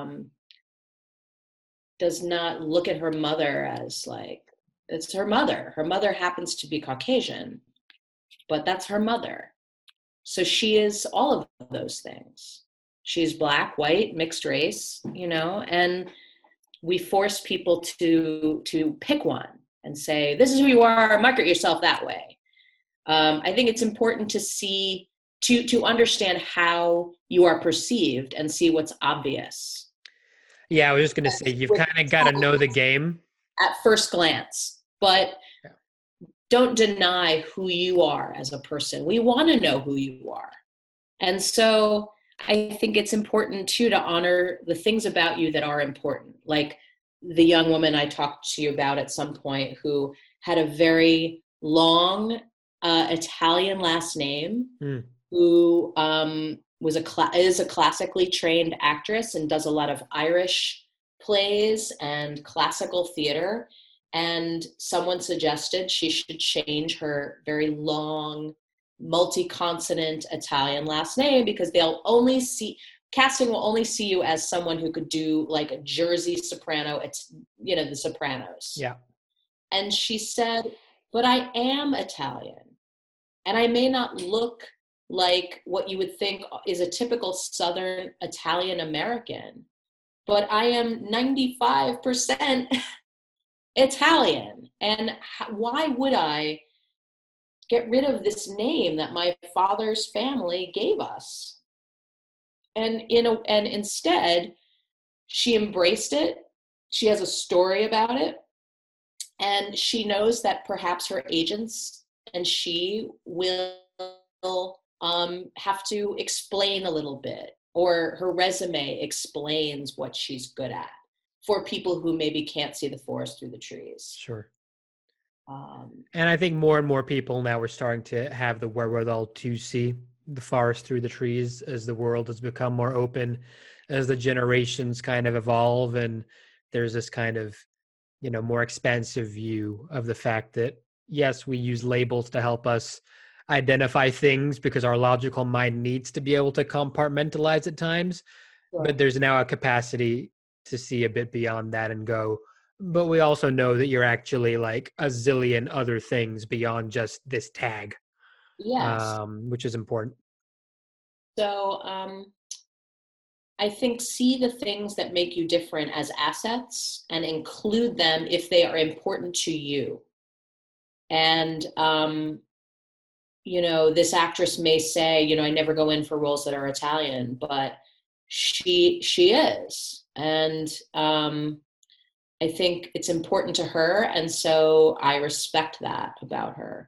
look at her mother as like, it's her mother. Her mother happens to be Caucasian, but that's her mother. So she is all of those things. She's Black, white, mixed race, you know, and we force people to pick one and say, this is who you are, market yourself that way. I think it's important to see, to understand how you are perceived and see what's obvious. Yeah, I was just going to say, you've kind of got to know the game at first glance, but don't deny who you are as a person. We want to know who you are. And so I think it's important too to honor the things about you that are important. Like the young woman I talked to you about at some point who had a very long Italian last name, who is a classically trained actress and does a lot of Irish plays and classical theater. And someone suggested she should change her very long, multi-consonant Italian last name because casting will only see you as someone who could do like a Jersey soprano. It's, you know, the Sopranos. Yeah. And she said, but I am Italian and I may not look like what you would think is a typical Southern Italian American, but I am 95% Italian. And why would I get rid of this name that my father's family gave us? And instead, she embraced it. She has a story about it. And she knows that perhaps her agents and she will have to explain a little bit, or her resume explains what she's good at for people who maybe can't see the forest through the trees. Sure. And I think more and more people now are starting to have the wherewithal to see the forest through the trees as the world has become more open, as the generations kind of evolve, and there's this kind of, you know, more expansive view of the fact that, yes, we use labels to help us identify things because our logical mind needs to be able to compartmentalize at times, but there's now a capacity to see a bit beyond that and go, but we also know that you're actually like a zillion other things beyond just this tag. Yes. Which is important. So I think see the things that make you different as assets and include them if they are important to you. And, you know, this actress may say, you know, I never go in for roles that are Italian, but she is. And I think it's important to her. And so I respect that about her.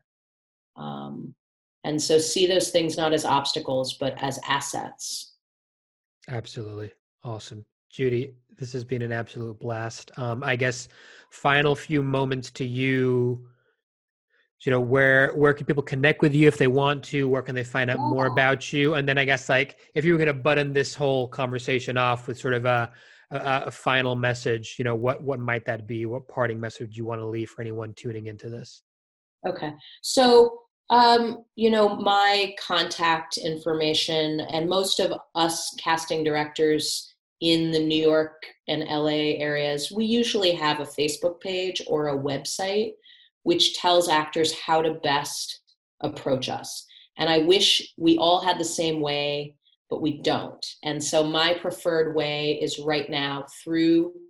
And so see those things not as obstacles, but as assets. Absolutely. Awesome. Judy, this has been an absolute blast. I guess final few moments to you, you know, where can people connect with you if they want to? Where can they find out more about you? And then I guess, like, if you were going to button this whole conversation off with sort of a final message, you know, what might that be? What parting message you want to leave for anyone tuning into this? Okay. So, you know, my contact information, and most of us casting directors in the New York and LA areas, we usually have a Facebook page or a website which tells actors how to best approach us. And I wish we all had the same way, but we don't. And so my preferred way is right now through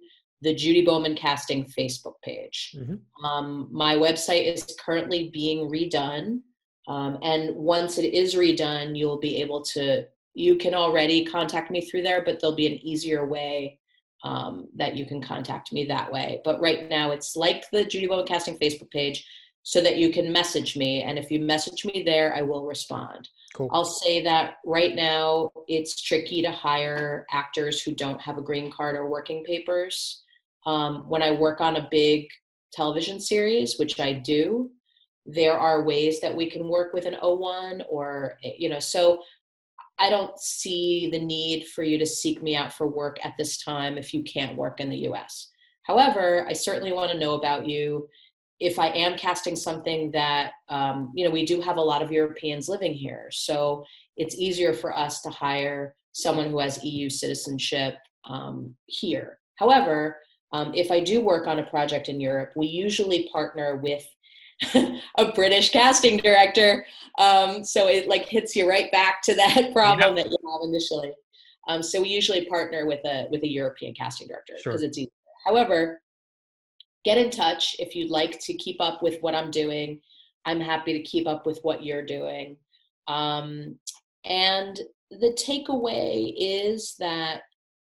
the Judy Bowman Casting Facebook page. My website is currently being redone. And once it is redone, you can already contact me through there, but there'll be an easier way that you can contact me that way. But right now it's like the Judy Bowman Casting Facebook page, so that you can message me. And if you message me there, I will respond. Cool. I'll say that right now it's tricky to hire actors who don't have a green card or working papers. When I work on a big television series, which I do, there are ways that we can work with an O1 or, so I don't see the need for you to seek me out for work at this time if you can't work in the US. However, I certainly want to know about you. If I am casting something that, we do have a lot of Europeans living here, so it's easier for us to hire someone who has EU citizenship here. However, if I do work on a project in Europe, we usually partner with a British casting director. So it hits you right back to that problem that you have initially. So we usually partner with a European casting director because it's easier. However, get in touch if you'd like to keep up with what I'm doing. I'm happy to keep up with what you're doing. And the takeaway is that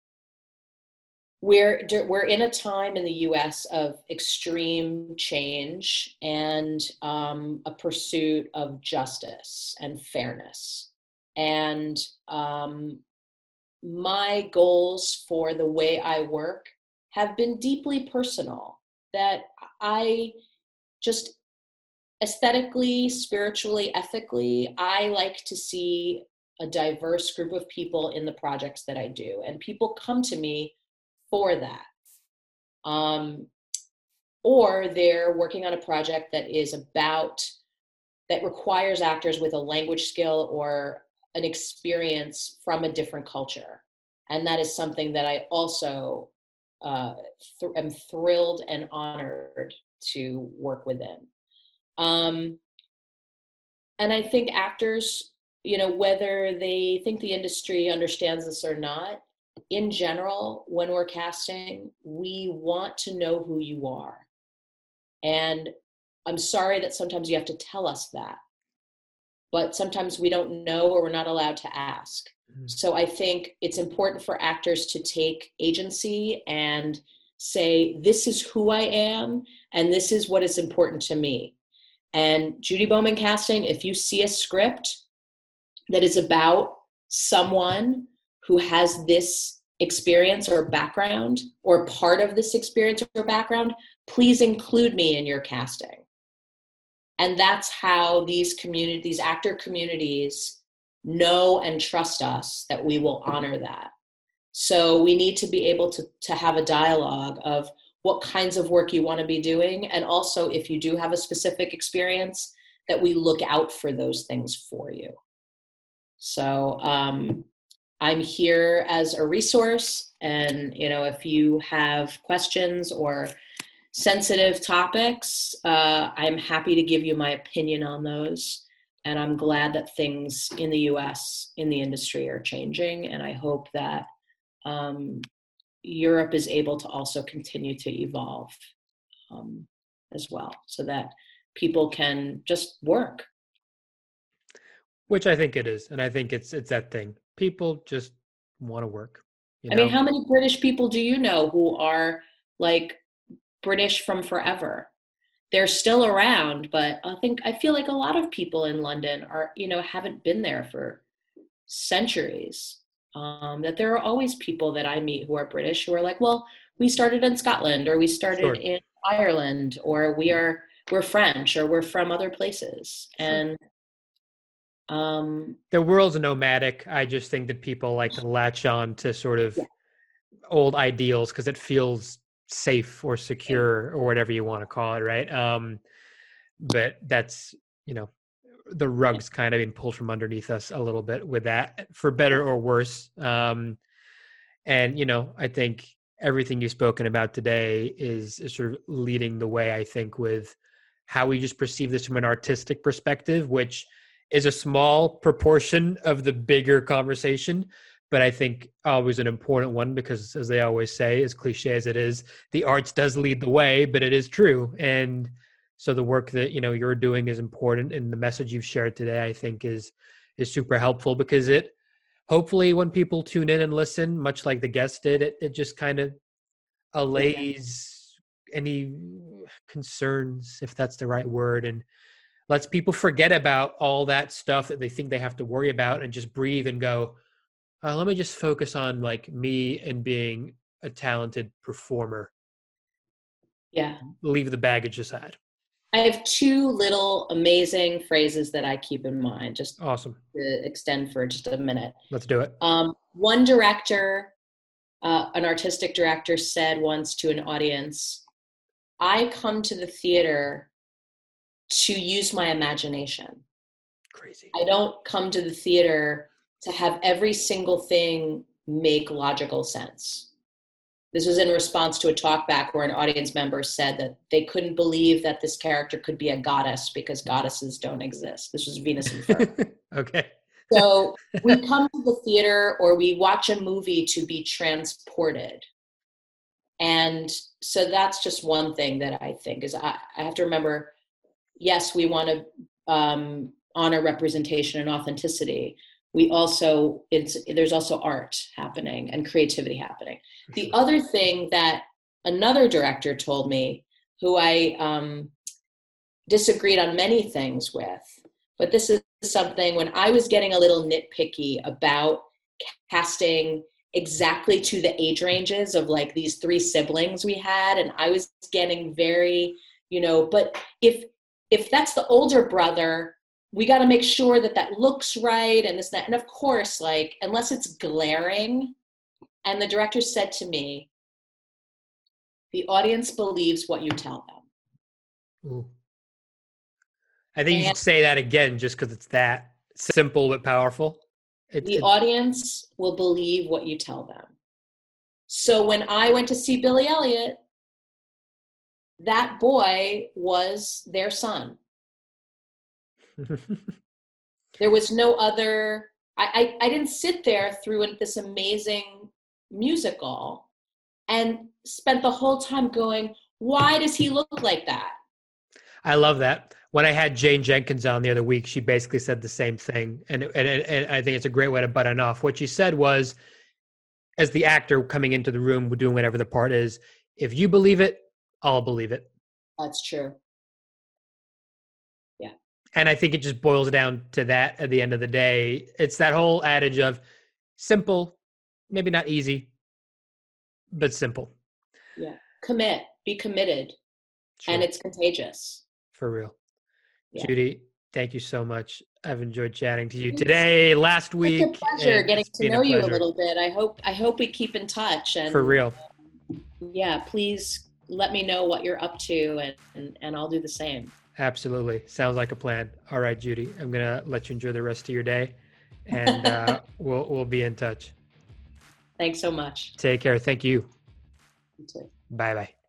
we're in a time in the US of extreme change and a pursuit of justice and fairness. And my goals for the way I work have been deeply personal, that I just aesthetically, spiritually, ethically, I like to see a diverse group of people in the projects that I do. And people come to me for that. Or they're working on a project that requires actors with a language skill or an experience from a different culture. And that is something that I also am thrilled and honored to work within. And I think actors, whether they think the industry understands this or not, in general, when we're casting, we want to know who you are. And I'm sorry that sometimes you have to tell us that, but sometimes we don't know or we're not allowed to ask. So I think it's important for actors to take agency and say, this is who I am, and this is what is important to me. And Judy Bowman Casting, if you see a script that is about someone who has this experience or background, or part of this experience or background, please include me in your casting. And that's how these actor communities know and trust us, that we will honor that. So we need to be able to have a dialogue of what kinds of work you want to be doing. And also, if you do have a specific experience, that we look out for those things for you. So I'm here as a resource. And, if you have questions or sensitive topics, I'm happy to give you my opinion on those. And I'm glad that things in the US in the industry are changing. And I hope that Europe is able to also continue to evolve as well, so that people can just work. Which I think it is. And I think it's that thing. People just want to work. I mean, how many British people do you know who are like British from forever? They're still around, but I feel like a lot of people in London are, haven't been there for centuries. That there are always people that I meet who are British who are like, well, we started in Scotland, or we started in Ireland, or we're French, or we're from other places. And the world's nomadic. I just think that people like to latch on to sort of old ideals because it feels safe or secure or whatever you want to call it, right? But that's, the rug's kind of being pulled from underneath us a little bit with that, for better or worse. And, I think everything you've spoken about today is sort of leading the way, I think, with how we just perceive this from an artistic perspective, which is a small proportion of the bigger conversation, but I think always an important one because, as they always say, as cliche as it is, the arts does lead the way, but it is true. And so the work that you're doing is important, and the message you've shared today, I think, is super helpful because it hopefully when people tune in and listen, much like the guest did, it just kind of allays any concerns, if that's the right word, and lets people forget about all that stuff that they think they have to worry about and just breathe and go, let me just focus on like me and being a talented performer. Yeah. Leave the baggage aside. I have two little amazing phrases that I keep in mind, just awesome to extend for just a minute. Let's do it. One director, an artistic director, said once to an audience, I come to the theater to use my imagination. Crazy. I don't come to the theater to have every single thing make logical sense. This was in response to a talkback where an audience member said that they couldn't believe that this character could be a goddess because goddesses don't exist. This was Venus and Ferb. Okay. So we come to the theater or we watch a movie to be transported. And so that's just one thing that I think is I have to remember, yes, we want to honor representation and authenticity. There's also art happening and creativity happening. The other thing that another director told me, who I disagreed on many things with, but this is something when I was getting a little nitpicky about casting exactly to the age ranges of like these three siblings we had, and I was getting very, but if that's the older brother, we got to make sure that looks right and this, that. And of course, like, unless it's glaring, and the director said to me, the audience believes what you tell them. Ooh. I think you should say that again, just because it's that simple but powerful. The audience will believe what you tell them. So when I went to see Billy Elliot, that boy was their son. There was no other. I didn't sit there through this amazing musical and spent the whole time going, why does he look like that? I love that. When I had Jane Jenkins on the other week, she basically said the same thing. And I think it's a great way to button off. What she said was, as the actor coming into the room doing whatever the part is, if you believe it, I'll believe it. That's true. Yeah. And I think it just boils down to that at the end of the day. It's that whole adage of simple, maybe not easy, but simple. Yeah. Be committed. Sure. And it's contagious. For real. Yeah. Judy, thank you so much. I've enjoyed chatting to you today, last week. It's a pleasure getting to know you a little bit. I hope we keep in touch. And for real. Yeah, please let me know what you're up to and I'll do the same. Absolutely. Sounds like a plan. All right, Judy, I'm going to let you enjoy the rest of your day and we'll be in touch. Thanks so much. Take care. Thank you. You too. Bye-bye.